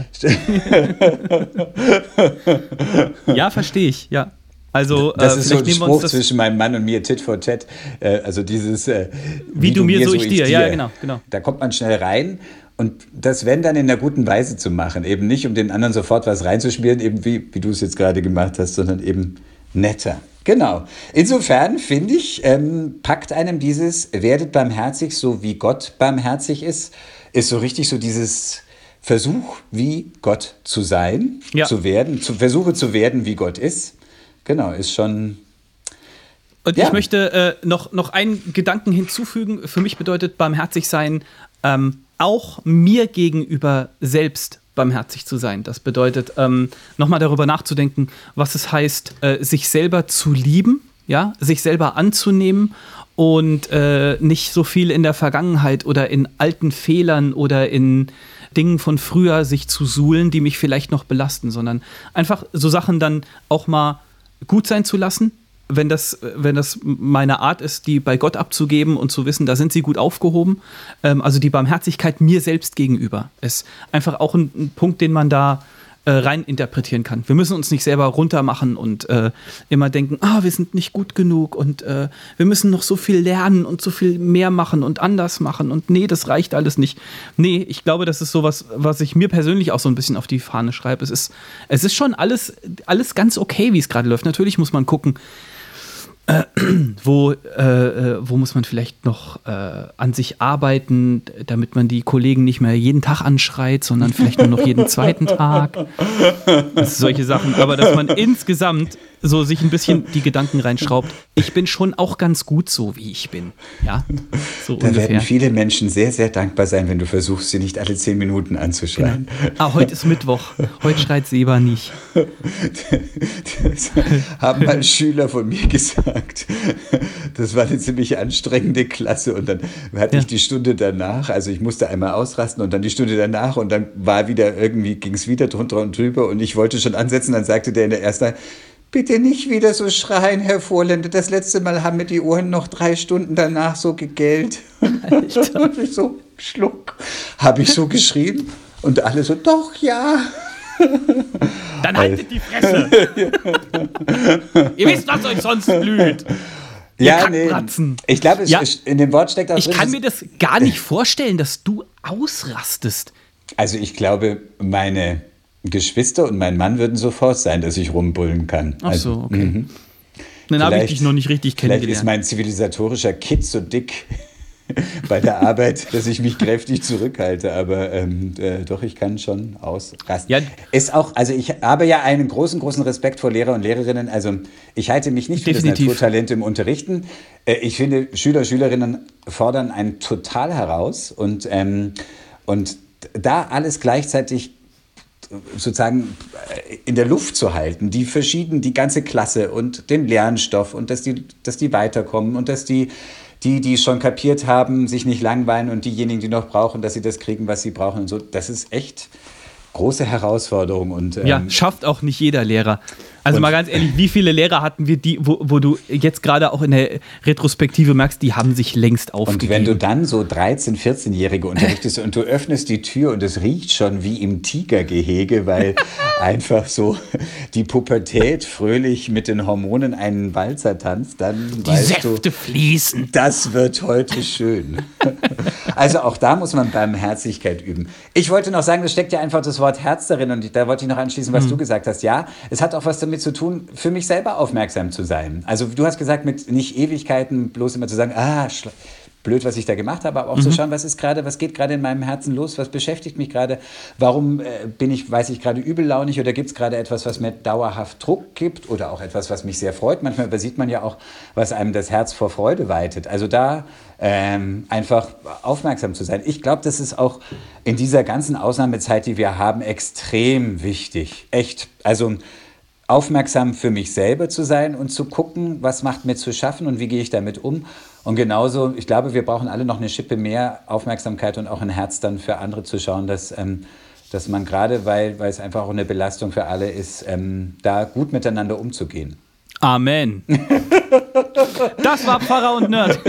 Ja, verstehe ich, ja. Also, das ist so ein Spruch zwischen meinem Mann und mir, Tit for Tat. Also dieses wie du mir, so ich dir. Ja, genau. Da kommt man schnell rein. Und das, wenn dann in einer guten Weise zu machen, eben nicht, um den anderen sofort was reinzuspielen, eben wie du es jetzt gerade gemacht hast, sondern eben netter. Genau. Insofern, finde ich, packt einem dieses werdet barmherzig, so wie Gott barmherzig ist so richtig so dieses Versuch, wie Gott zu sein, zu werden, Versuche zu werden, wie Gott ist. Genau, ist schon... Und ich möchte noch einen Gedanken hinzufügen. Für mich bedeutet barmherzig sein, auch mir gegenüber selbst barmherzig zu sein. Das bedeutet, nochmal darüber nachzudenken, was es heißt, sich selber zu lieben, ja, sich selber anzunehmen und nicht so viel in der Vergangenheit oder in alten Fehlern oder in Dingen von früher sich zu suhlen, die mich vielleicht noch belasten, sondern einfach so Sachen dann auch mal gut sein zu lassen, wenn das meine Art ist, die bei Gott abzugeben und zu wissen, da sind sie gut aufgehoben. Also die Barmherzigkeit mir selbst gegenüber ist einfach auch ein Punkt, den man da rein interpretieren kann. Wir müssen uns nicht selber runtermachen und immer denken, wir sind nicht gut genug und wir müssen noch so viel lernen und so viel mehr machen und anders machen und nee, das reicht alles nicht. Nee, ich glaube, das ist sowas, was ich mir persönlich auch so ein bisschen auf die Fahne schreibe. Es ist schon alles ganz okay, wie es gerade läuft. Natürlich muss man gucken, wo muss man vielleicht noch an sich arbeiten, damit man die Kollegen nicht mehr jeden Tag anschreit, sondern vielleicht nur noch jeden zweiten Tag. Solche Sachen. Aber dass man insgesamt so sich ein bisschen die Gedanken reinschraubt. Ich bin schon auch ganz gut so, wie ich bin. Ja, so da ungefähr. Werden viele Menschen sehr, sehr dankbar sein, wenn du versuchst, sie nicht alle 10 Minuten anzuschreien. Genau. Heute ist Mittwoch. Heute schreit Seba nicht. Das haben mal Schüler von mir gesagt. Das war eine ziemlich anstrengende Klasse und dann hatte ich die Stunde danach, also ich musste einmal ausrasten und dann die Stunde danach und dann ging es wieder drunter und drüber und ich wollte schon ansetzen, dann sagte der in der ersten, bitte nicht wieder so schreien, Herr Vorländer. Das letzte Mal haben mir die Ohren noch 3 Stunden danach so gegellt. Und ich so, Schluck, habe ich so geschrien. Und alle so, doch, ja. Dann haltet die Fresse. Ihr wisst, was euch sonst blüht. Ja, nee. Ich glaube, in dem Wort steckt auch drin. Ich kann mir das gar nicht vorstellen, dass du ausrastest. Also ich glaube, meine Geschwister und mein Mann würden sofort sein, dass ich rumbullen kann. Ach so, okay. Dann habe ich dich noch nicht richtig kennengelernt. Vielleicht ist mein zivilisatorischer Kit so dick bei der Arbeit, dass ich mich kräftig zurückhalte. Aber doch, ich kann schon ausrasten. Ja. Ist auch, also ich habe ja einen großen, großen Respekt vor Lehrer und Lehrerinnen. Also ich halte mich nicht für das Naturtalent im Unterrichten. Ich finde, Schüler, Schülerinnen fordern einen total heraus. Und da alles gleichzeitig sozusagen in der Luft zu halten, die ganze Klasse und den Lernstoff und dass die weiterkommen und dass die schon kapiert haben, sich nicht langweilen und diejenigen, die noch brauchen, dass sie das kriegen, was sie brauchen und so, das ist echt große Herausforderung. Und, schafft auch nicht jeder Lehrer. Also mal ganz ehrlich, wie viele Lehrer hatten wir, wo du jetzt gerade auch in der Retrospektive merkst, die haben sich längst aufgegeben. Und wenn du dann so 13-, 14-Jährige unterrichtest und du öffnest die Tür und es riecht schon wie im Tigergehege, weil einfach so die Pubertät fröhlich mit den Hormonen einen Walzer tanzt, dann die weißt Säfte fließen. Das wird heute schön. Also auch da muss man Barmherzigkeit üben. Ich wollte noch sagen, es steckt ja einfach das Wort Herz darin und da wollte ich noch anschließen, was du gesagt hast. Ja, es hat auch was damit zu tun, für mich selber aufmerksam zu sein. Also du hast gesagt, mit nicht Ewigkeiten bloß immer zu sagen, blöd, was ich da gemacht habe, aber auch zu schauen, was geht gerade in meinem Herzen los, was beschäftigt mich gerade, warum weiß ich gerade übellaunig oder gibt es gerade etwas, was mir dauerhaft Druck gibt oder auch etwas, was mich sehr freut. Manchmal übersieht man ja auch, was einem das Herz vor Freude weitet. Also da einfach aufmerksam zu sein. Ich glaube, das ist auch in dieser ganzen Ausnahmezeit, die wir haben, extrem wichtig. Echt, also aufmerksam für mich selber zu sein und zu gucken, was macht mir zu schaffen und wie gehe ich damit um. Und genauso, ich glaube, wir brauchen alle noch eine Schippe mehr Aufmerksamkeit und auch ein Herz dann für andere zu schauen, dass man gerade, weil es einfach auch eine Belastung für alle ist, da gut miteinander umzugehen. Amen. Das war Pfarrer und Nerd.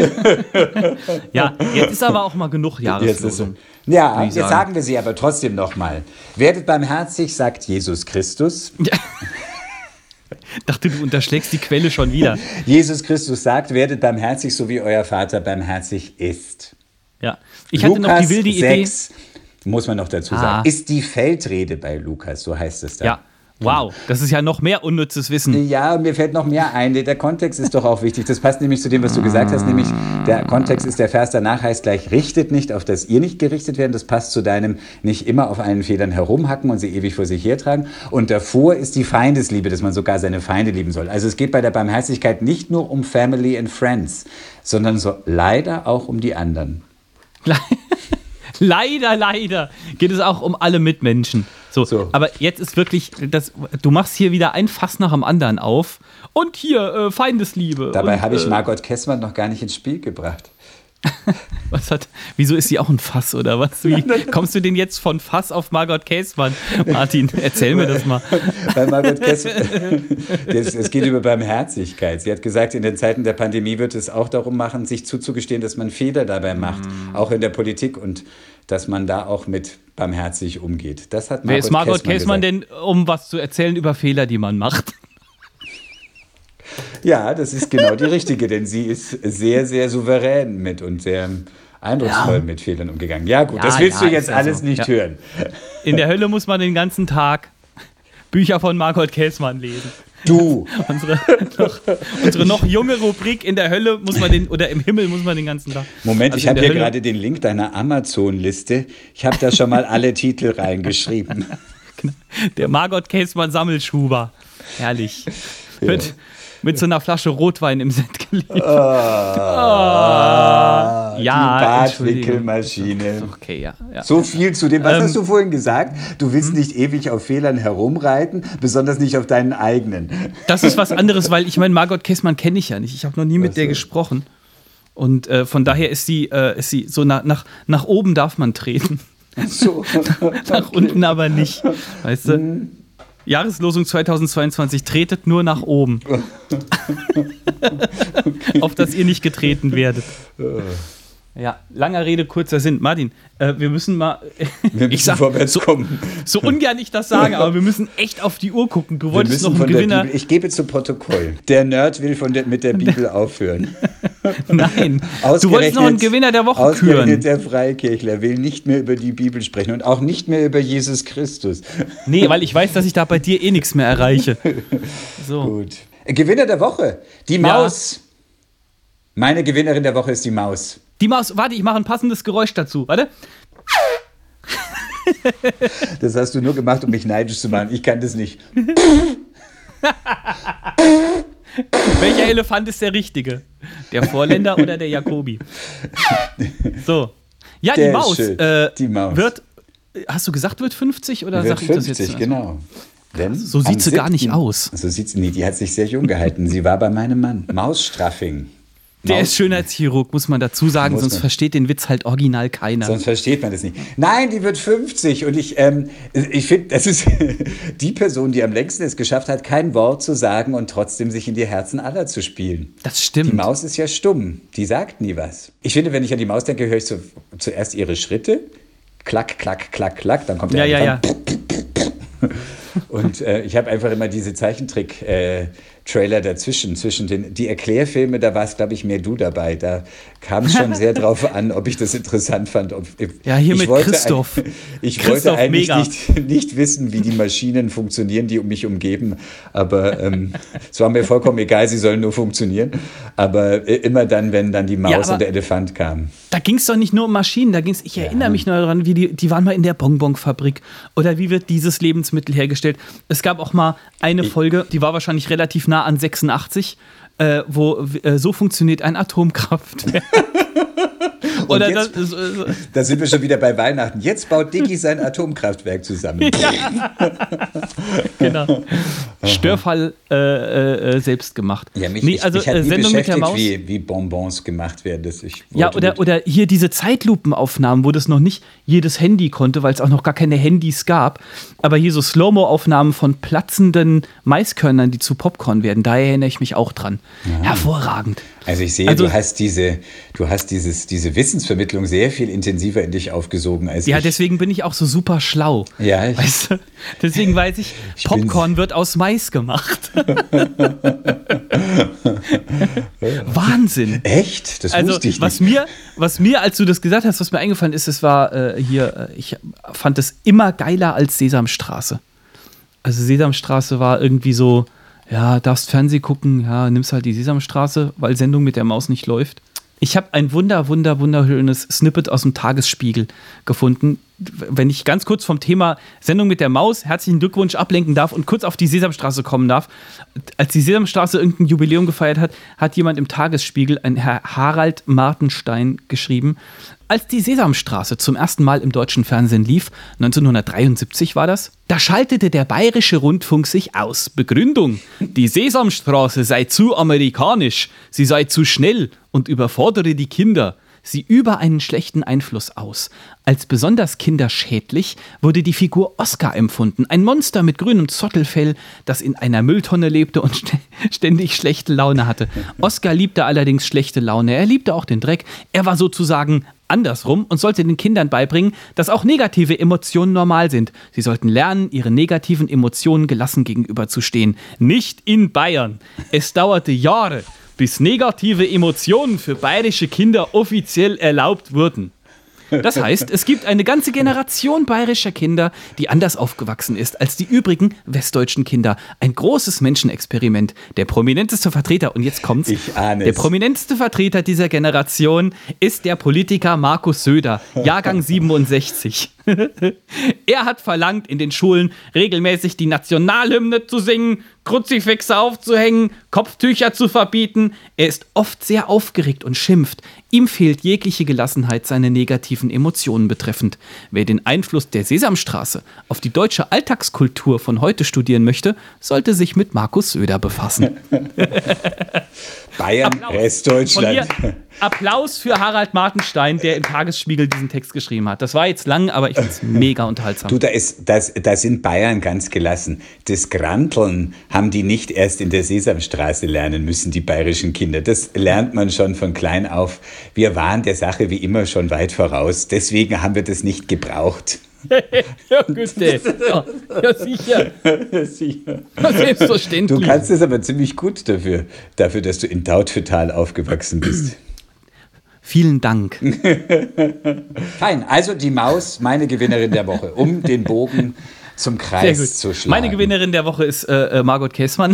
Ja, jetzt ist aber auch mal genug Jahreslosung. Ja, jetzt sagen wir sie aber trotzdem nochmal. Werdet barmherzig, sagt Jesus Christus. Ja. Dachte, du unterschlägst die Quelle schon wieder. Jesus Christus sagt, werdet barmherzig, so wie euer Vater barmherzig ist. Ja, ich hatte noch die wilde Idee. 6, muss man noch dazu sagen, ist die Feldrede bei Lukas, so heißt es da. Ja, wow, das ist ja noch mehr unnützes Wissen. Ja, mir fällt noch mehr ein. Der Kontext ist doch auch wichtig. Das passt nämlich zu dem, was du gesagt hast, nämlich der Kontext ist, der Vers danach heißt gleich, richtet nicht, auf dass ihr nicht gerichtet werdet. Das passt zu deinem nicht immer auf allen Federn herumhacken und sie ewig vor sich hertragen. Und davor ist die Feindesliebe, dass man sogar seine Feinde lieben soll. Also es geht bei der Barmherzigkeit nicht nur um Family and Friends, sondern so leider auch um die anderen. Leider geht es auch um alle Mitmenschen. So. Aber jetzt ist wirklich, du machst hier wieder ein Fass nach dem anderen auf und hier Feindesliebe. Dabei habe ich Margot Kessmann noch gar nicht ins Spiel gebracht. Wieso ist sie auch ein Fass oder was? Wie kommst du denn jetzt von Fass auf Margot Kessmann? Martin, erzähl mir das mal. Bei Margot Kessmann, es geht über Barmherzigkeit. Sie hat gesagt, in den Zeiten der Pandemie wird es auch darum machen, sich zuzugestehen, dass man Fehler dabei macht, auch in der Politik und dass man da auch mit barmherzig umgeht. Das hat Margot Wer ist Margot Kessmann denn, um was zu erzählen über Fehler, die man macht? Ja, das ist genau die richtige, denn sie ist sehr, sehr souverän mit und sehr eindrucksvoll mit Fehlern umgegangen. Ja gut, das willst du jetzt alles nicht hören. In der Hölle muss man den ganzen Tag Bücher von Margot Kessmann lesen. Du! unsere noch junge Rubrik in der Hölle oder im Himmel muss man den ganzen Tag. Moment, ich habe hier gerade den Link deiner Amazon-Liste. Ich habe da schon mal alle Titel reingeschrieben. Der Margot Kessmann Sammelschuber. Herrlich. Ja. Mit so einer Flasche Rotwein im Set geliefert. Die Bartwickelmaschine. Okay, ja. So viel zu dem, was hast du vorhin gesagt? Du willst nicht ewig auf Fehlern herumreiten, besonders nicht auf deinen eigenen. Das ist was anderes, weil ich meine, Margot Kessmann kenne ich ja nicht. Ich habe noch nie mit der gesprochen. Und von daher ist sie so nach oben darf man treten. So. Nach unten aber nicht. Weißt du? Jahreslosung 2022, tretet nur nach oben. Auf dass ihr nicht getreten werdet. Ja, langer Rede, kurzer Sinn. Martin, wir müssen mal. Wir müssen vorwärts kommen. So ungern ich das sage, aber wir müssen echt auf die Uhr gucken. Du wolltest noch einen Gewinner. Ich gebe zu Protokoll. Der Nerd will mit der Bibel aufhören. Nein, du wolltest noch einen Gewinner der Woche küren. Der Freikirchler will nicht mehr über die Bibel sprechen und auch nicht mehr über Jesus Christus. Nee, weil ich weiß, dass ich da bei dir eh nichts mehr erreiche. So. Gut. Gewinner der Woche, die Maus. Ja. Meine Gewinnerin der Woche ist die Maus. Die Maus, warte, ich mache ein passendes Geräusch dazu. Warte. Das hast du nur gemacht, um mich neidisch zu machen. Ich kann das nicht. Welcher Elefant ist der richtige? Der Vorländer oder der Jacobi? So. Ja, die Maus, die Maus wird, hast du gesagt, wird 50 oder sag ich 50, das jetzt? Genau. Denn so sieht sie gar nicht aus. So sieht sie nicht. Die hat sich sehr jung gehalten. Sie war bei meinem Mann. Mausstraffing. Der ist Schönheitschirurg, muss man dazu sagen, sonst versteht den Witz halt original keiner. Sonst versteht man das nicht. Nein, die wird 50 und ich finde, das ist die Person, die am längsten es geschafft hat, kein Wort zu sagen und trotzdem sich in die Herzen aller zu spielen. Das stimmt. Die Maus ist ja stumm, die sagt nie was. Ich finde, wenn ich an die Maus denke, höre ich zuerst ihre Schritte. Klack, klack, klack, klack, dann kommt der Ja. Und ich habe einfach immer diese Zeichentrick-Trailer dazwischen, die Erklärfilme, da war es, glaube ich, mehr du dabei. Da kam es schon sehr drauf an, ob ich das interessant fand. Christoph. Ich wollte eigentlich nicht wissen, wie die Maschinen funktionieren, die mich umgeben. Aber es war mir vollkommen egal, sie sollen nur funktionieren. Aber immer dann, wenn dann die Maus und der Elefant kamen. Da ging es doch nicht nur um Maschinen, ich erinnere mich noch daran, wie die waren mal in der Bonbonfabrik. Oder wie wird dieses Lebensmittel hergestellt? Es gab auch mal eine Folge, die war wahrscheinlich relativ nah an 86, wo so funktioniert ein Atomkraftwerk. Und jetzt, da sind wir schon wieder bei Weihnachten. Jetzt baut Diggi sein Atomkraftwerk zusammen. Ja. Genau. Störfall selbst gemacht. Ja, mich hat Sendung mit der Maus. Wie Bonbons gemacht werden. Oder hier diese Zeitlupenaufnahmen, wo das noch nicht jedes Handy konnte, weil es auch noch gar keine Handys gab. Aber hier so Slow-Mo-Aufnahmen von platzenden Maiskörnern, die zu Popcorn werden. Da erinnere ich mich auch dran. Ja. Hervorragend. Also ich sehe, du hast diese Wissensvermittlung sehr viel intensiver in dich aufgesogen als ich. Ja, deswegen bin ich auch so super schlau. Ja. Weißt du? Deswegen weiß ich, Popcorn wird aus Mais gemacht. Wahnsinn. Echt? Das wusste ich nicht. Was mir, als du das gesagt hast, was mir eingefallen ist, es war ich fand es immer geiler als Sesamstraße. Also Sesamstraße war irgendwie so, ja, darfst Fernsehen gucken, ja, nimmst halt die Sesamstraße, weil Sendung mit der Maus nicht läuft. Ich habe ein wunderschönes Snippet aus dem Tagesspiegel gefunden. Wenn ich ganz kurz vom Thema Sendung mit der Maus herzlichen Glückwunsch ablenken darf und kurz auf die Sesamstraße kommen darf. Als die Sesamstraße irgendein Jubiläum gefeiert hat, hat jemand im Tagesspiegel, ein Herr Harald Martenstein, geschrieben: Als die Sesamstraße zum ersten Mal im deutschen Fernsehen lief, 1973 war das, da schaltete der Bayerische Rundfunk sich aus. Begründung: Die Sesamstraße sei zu amerikanisch, sie sei zu schnell und überfordere die Kinder. Sie übe einen schlechten Einfluss aus. Als besonders kinderschädlich wurde die Figur Oskar empfunden. Ein Monster mit grünem Zottelfell, das in einer Mülltonne lebte und ständig schlechte Laune hatte. Oskar liebte allerdings schlechte Laune. Er liebte auch den Dreck. Er war sozusagen andersrum und sollte den Kindern beibringen, dass auch negative Emotionen normal sind. Sie sollten lernen, ihren negativen Emotionen gelassen gegenüberzustehen. Nicht in Bayern. Es dauerte Jahre, bis negative Emotionen für bayerische Kinder offiziell erlaubt wurden. Das heißt, es gibt eine ganze Generation bayerischer Kinder, die anders aufgewachsen ist als die übrigen westdeutschen Kinder. Ein großes Menschenexperiment. Der prominenteste Vertreter, und jetzt kommt's, der prominenteste Vertreter dieser Generation ist der Politiker Markus Söder, Jahrgang 67. Er hat verlangt, in den Schulen regelmäßig die Nationalhymne zu singen, Kruzifixe aufzuhängen, Kopftücher zu verbieten. Er ist oft sehr aufgeregt und schimpft. Ihm fehlt jegliche Gelassenheit seine negativen Emotionen betreffend. Wer den Einfluss der Sesamstraße auf die deutsche Alltagskultur von heute studieren möchte, sollte sich mit Markus Söder befassen. Bayern, Restdeutschland. Applaus für Harald Martenstein, der im Tagesspiegel diesen Text geschrieben hat. Das war jetzt lang, aber ich finde es mega unterhaltsam. Du, da sind Bayern ganz gelassen. Das Granteln haben die nicht erst in der Sesamstraße lernen müssen, die bayerischen Kinder. Das lernt man schon von klein auf. Wir waren der Sache wie immer schon weit voraus. Deswegen haben wir das nicht gebraucht. Ja, Güte. Ja, sicher. Ja, sicher. Selbstverständlich. Du kannst es aber ziemlich gut dafür, dass du in Dautphetal aufgewachsen bist. Vielen Dank. Fein, also die Maus, meine Gewinnerin der Woche, um den Bogen zum Kreis zu schlagen. Meine Gewinnerin der Woche ist Margot Käßmann.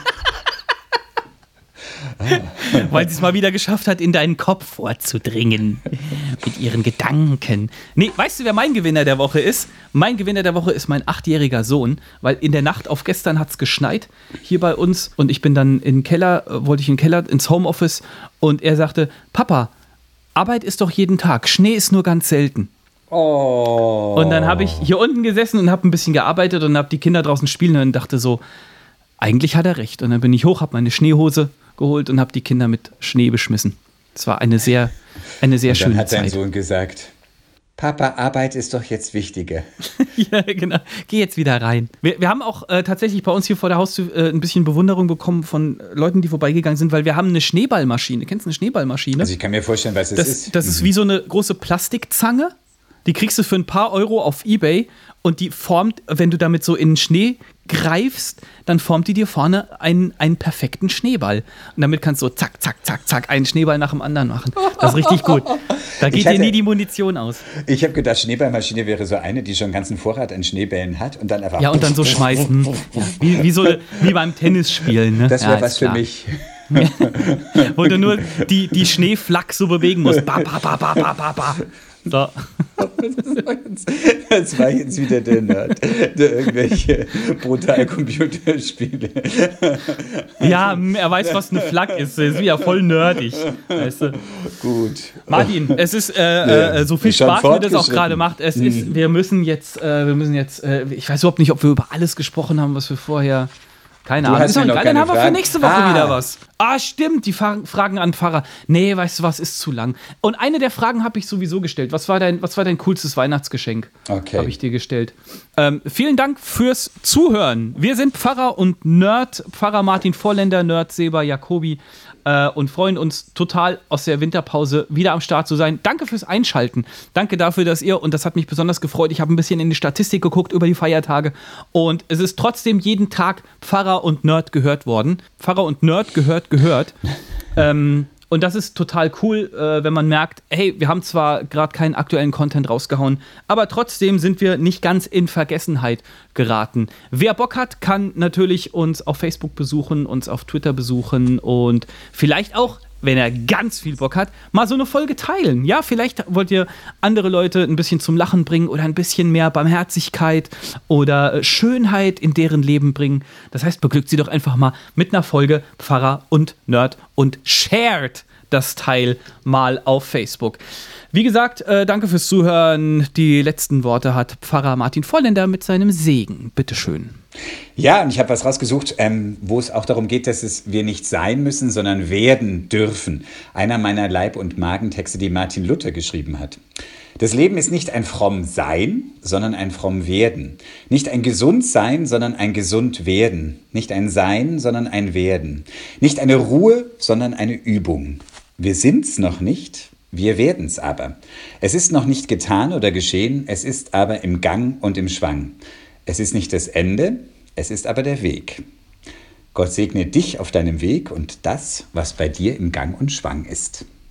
Weil sie es mal wieder geschafft hat, in deinen Kopf vorzudringen. Mit ihren Gedanken. Nee, weißt du, wer mein Gewinner der Woche ist? Mein Gewinner der Woche ist mein 8-jähriger Sohn, weil in der Nacht auf gestern hat es geschneit hier bei uns und ich bin dann wollte ich in den Keller, ins Homeoffice und er sagte, Papa, Arbeit ist doch jeden Tag, Schnee ist nur ganz selten. Oh. Und dann habe ich hier unten gesessen und habe ein bisschen gearbeitet und habe die Kinder draußen spielen hören und dachte so, eigentlich hat er recht. Und dann bin ich hoch, habe meine Schneehose geholt und habe die Kinder mit Schnee beschmissen. Es war eine sehr schöne Zeit. Dann hat sein Sohn gesagt, Papa, Arbeit ist doch jetzt wichtiger. Ja, genau. Geh jetzt wieder rein. Wir haben auch tatsächlich bei uns hier vor der Haustür ein bisschen Bewunderung bekommen von Leuten, die vorbeigegangen sind, weil wir haben eine Schneeballmaschine. Kennst du eine Schneeballmaschine? Also ich kann mir vorstellen, was es ist. Das ist wie so eine große Plastikzange. Die kriegst du für ein paar Euro auf eBay und die formt, wenn du damit so in den Schnee greifst, dann formt die dir vorne einen perfekten Schneeball. Und damit kannst du so zack, zack, zack, zack, einen Schneeball nach dem anderen machen. Das ist richtig gut. Da geht dir nie die Munition aus. Ich habe gedacht, Schneeballmaschine wäre so eine, die schon einen ganzen Vorrat an Schneebällen hat und dann einfach... Ja, und dann so schmeißen. Ja, wie beim Tennisspielen. Ne? Das wäre was für mich. Wo du nur die Schneeflak so bewegen musst. Ba, ba, ba, ba, ba, ba, ba. So. Das war jetzt wieder der Nerd, der irgendwelche brutal Computerspiele. Ja, er weiß, was eine Flak ist. Er ist wieder voll nerdig. Weißt du? Gut. Martin, es ist so viel Spaß, wie das auch gerade macht. Wir müssen jetzt, ich weiß überhaupt nicht, ob wir über alles gesprochen haben, was wir vorher... Keine Ahnung. Dann haben wir für nächste Woche wieder was. Ah, stimmt, die Fragen an Pfarrer. Nee, weißt du was, ist zu lang. Und eine der Fragen habe ich sowieso gestellt. Was war dein coolstes Weihnachtsgeschenk? Okay. Habe ich dir gestellt. Vielen Dank fürs Zuhören. Wir sind Pfarrer und Nerd. Pfarrer Martin Vorländer, Nerd Seba Jacobi. Und freuen uns total, aus der Winterpause wieder am Start zu sein. Danke fürs Einschalten. Danke dafür, dass ihr, und das hat mich besonders gefreut, ich habe ein bisschen in die Statistik geguckt über die Feiertage und es ist trotzdem jeden Tag Pfarrer und Nerd gehört worden. Pfarrer und Nerd gehört. Und das ist total cool, wenn man merkt, hey, wir haben zwar gerade keinen aktuellen Content rausgehauen, aber trotzdem sind wir nicht ganz in Vergessenheit geraten. Wer Bock hat, kann natürlich uns auf Facebook besuchen, uns auf Twitter besuchen und vielleicht auch, wenn er ganz viel Bock hat, mal so eine Folge teilen. Ja, vielleicht wollt ihr andere Leute ein bisschen zum Lachen bringen oder ein bisschen mehr Barmherzigkeit oder Schönheit in deren Leben bringen. Das heißt, beglückt sie doch einfach mal mit einer Folge Pfarrer und Nerd und shared das Teil mal auf Facebook. Wie gesagt, danke fürs Zuhören. Die letzten Worte hat Pfarrer Martin Vorländer mit seinem Segen. Bitteschön. Ja, und ich habe was rausgesucht, wo es auch darum geht, dass wir nicht sein müssen, sondern werden dürfen. Einer meiner Leib- und Magentexte, die Martin Luther geschrieben hat. Das Leben ist nicht ein fromm Sein, sondern ein fromm Werden. Nicht ein gesund Sein, sondern ein gesund Werden. Nicht ein Sein, sondern ein Werden. Nicht eine Ruhe, sondern eine Übung. Wir sind's noch nicht, wir werden's aber. Es ist noch nicht getan oder geschehen, es ist aber im Gang und im Schwang. Es ist nicht das Ende, es ist aber der Weg. Gott segne dich auf deinem Weg und das, was bei dir im Gang und Schwang ist.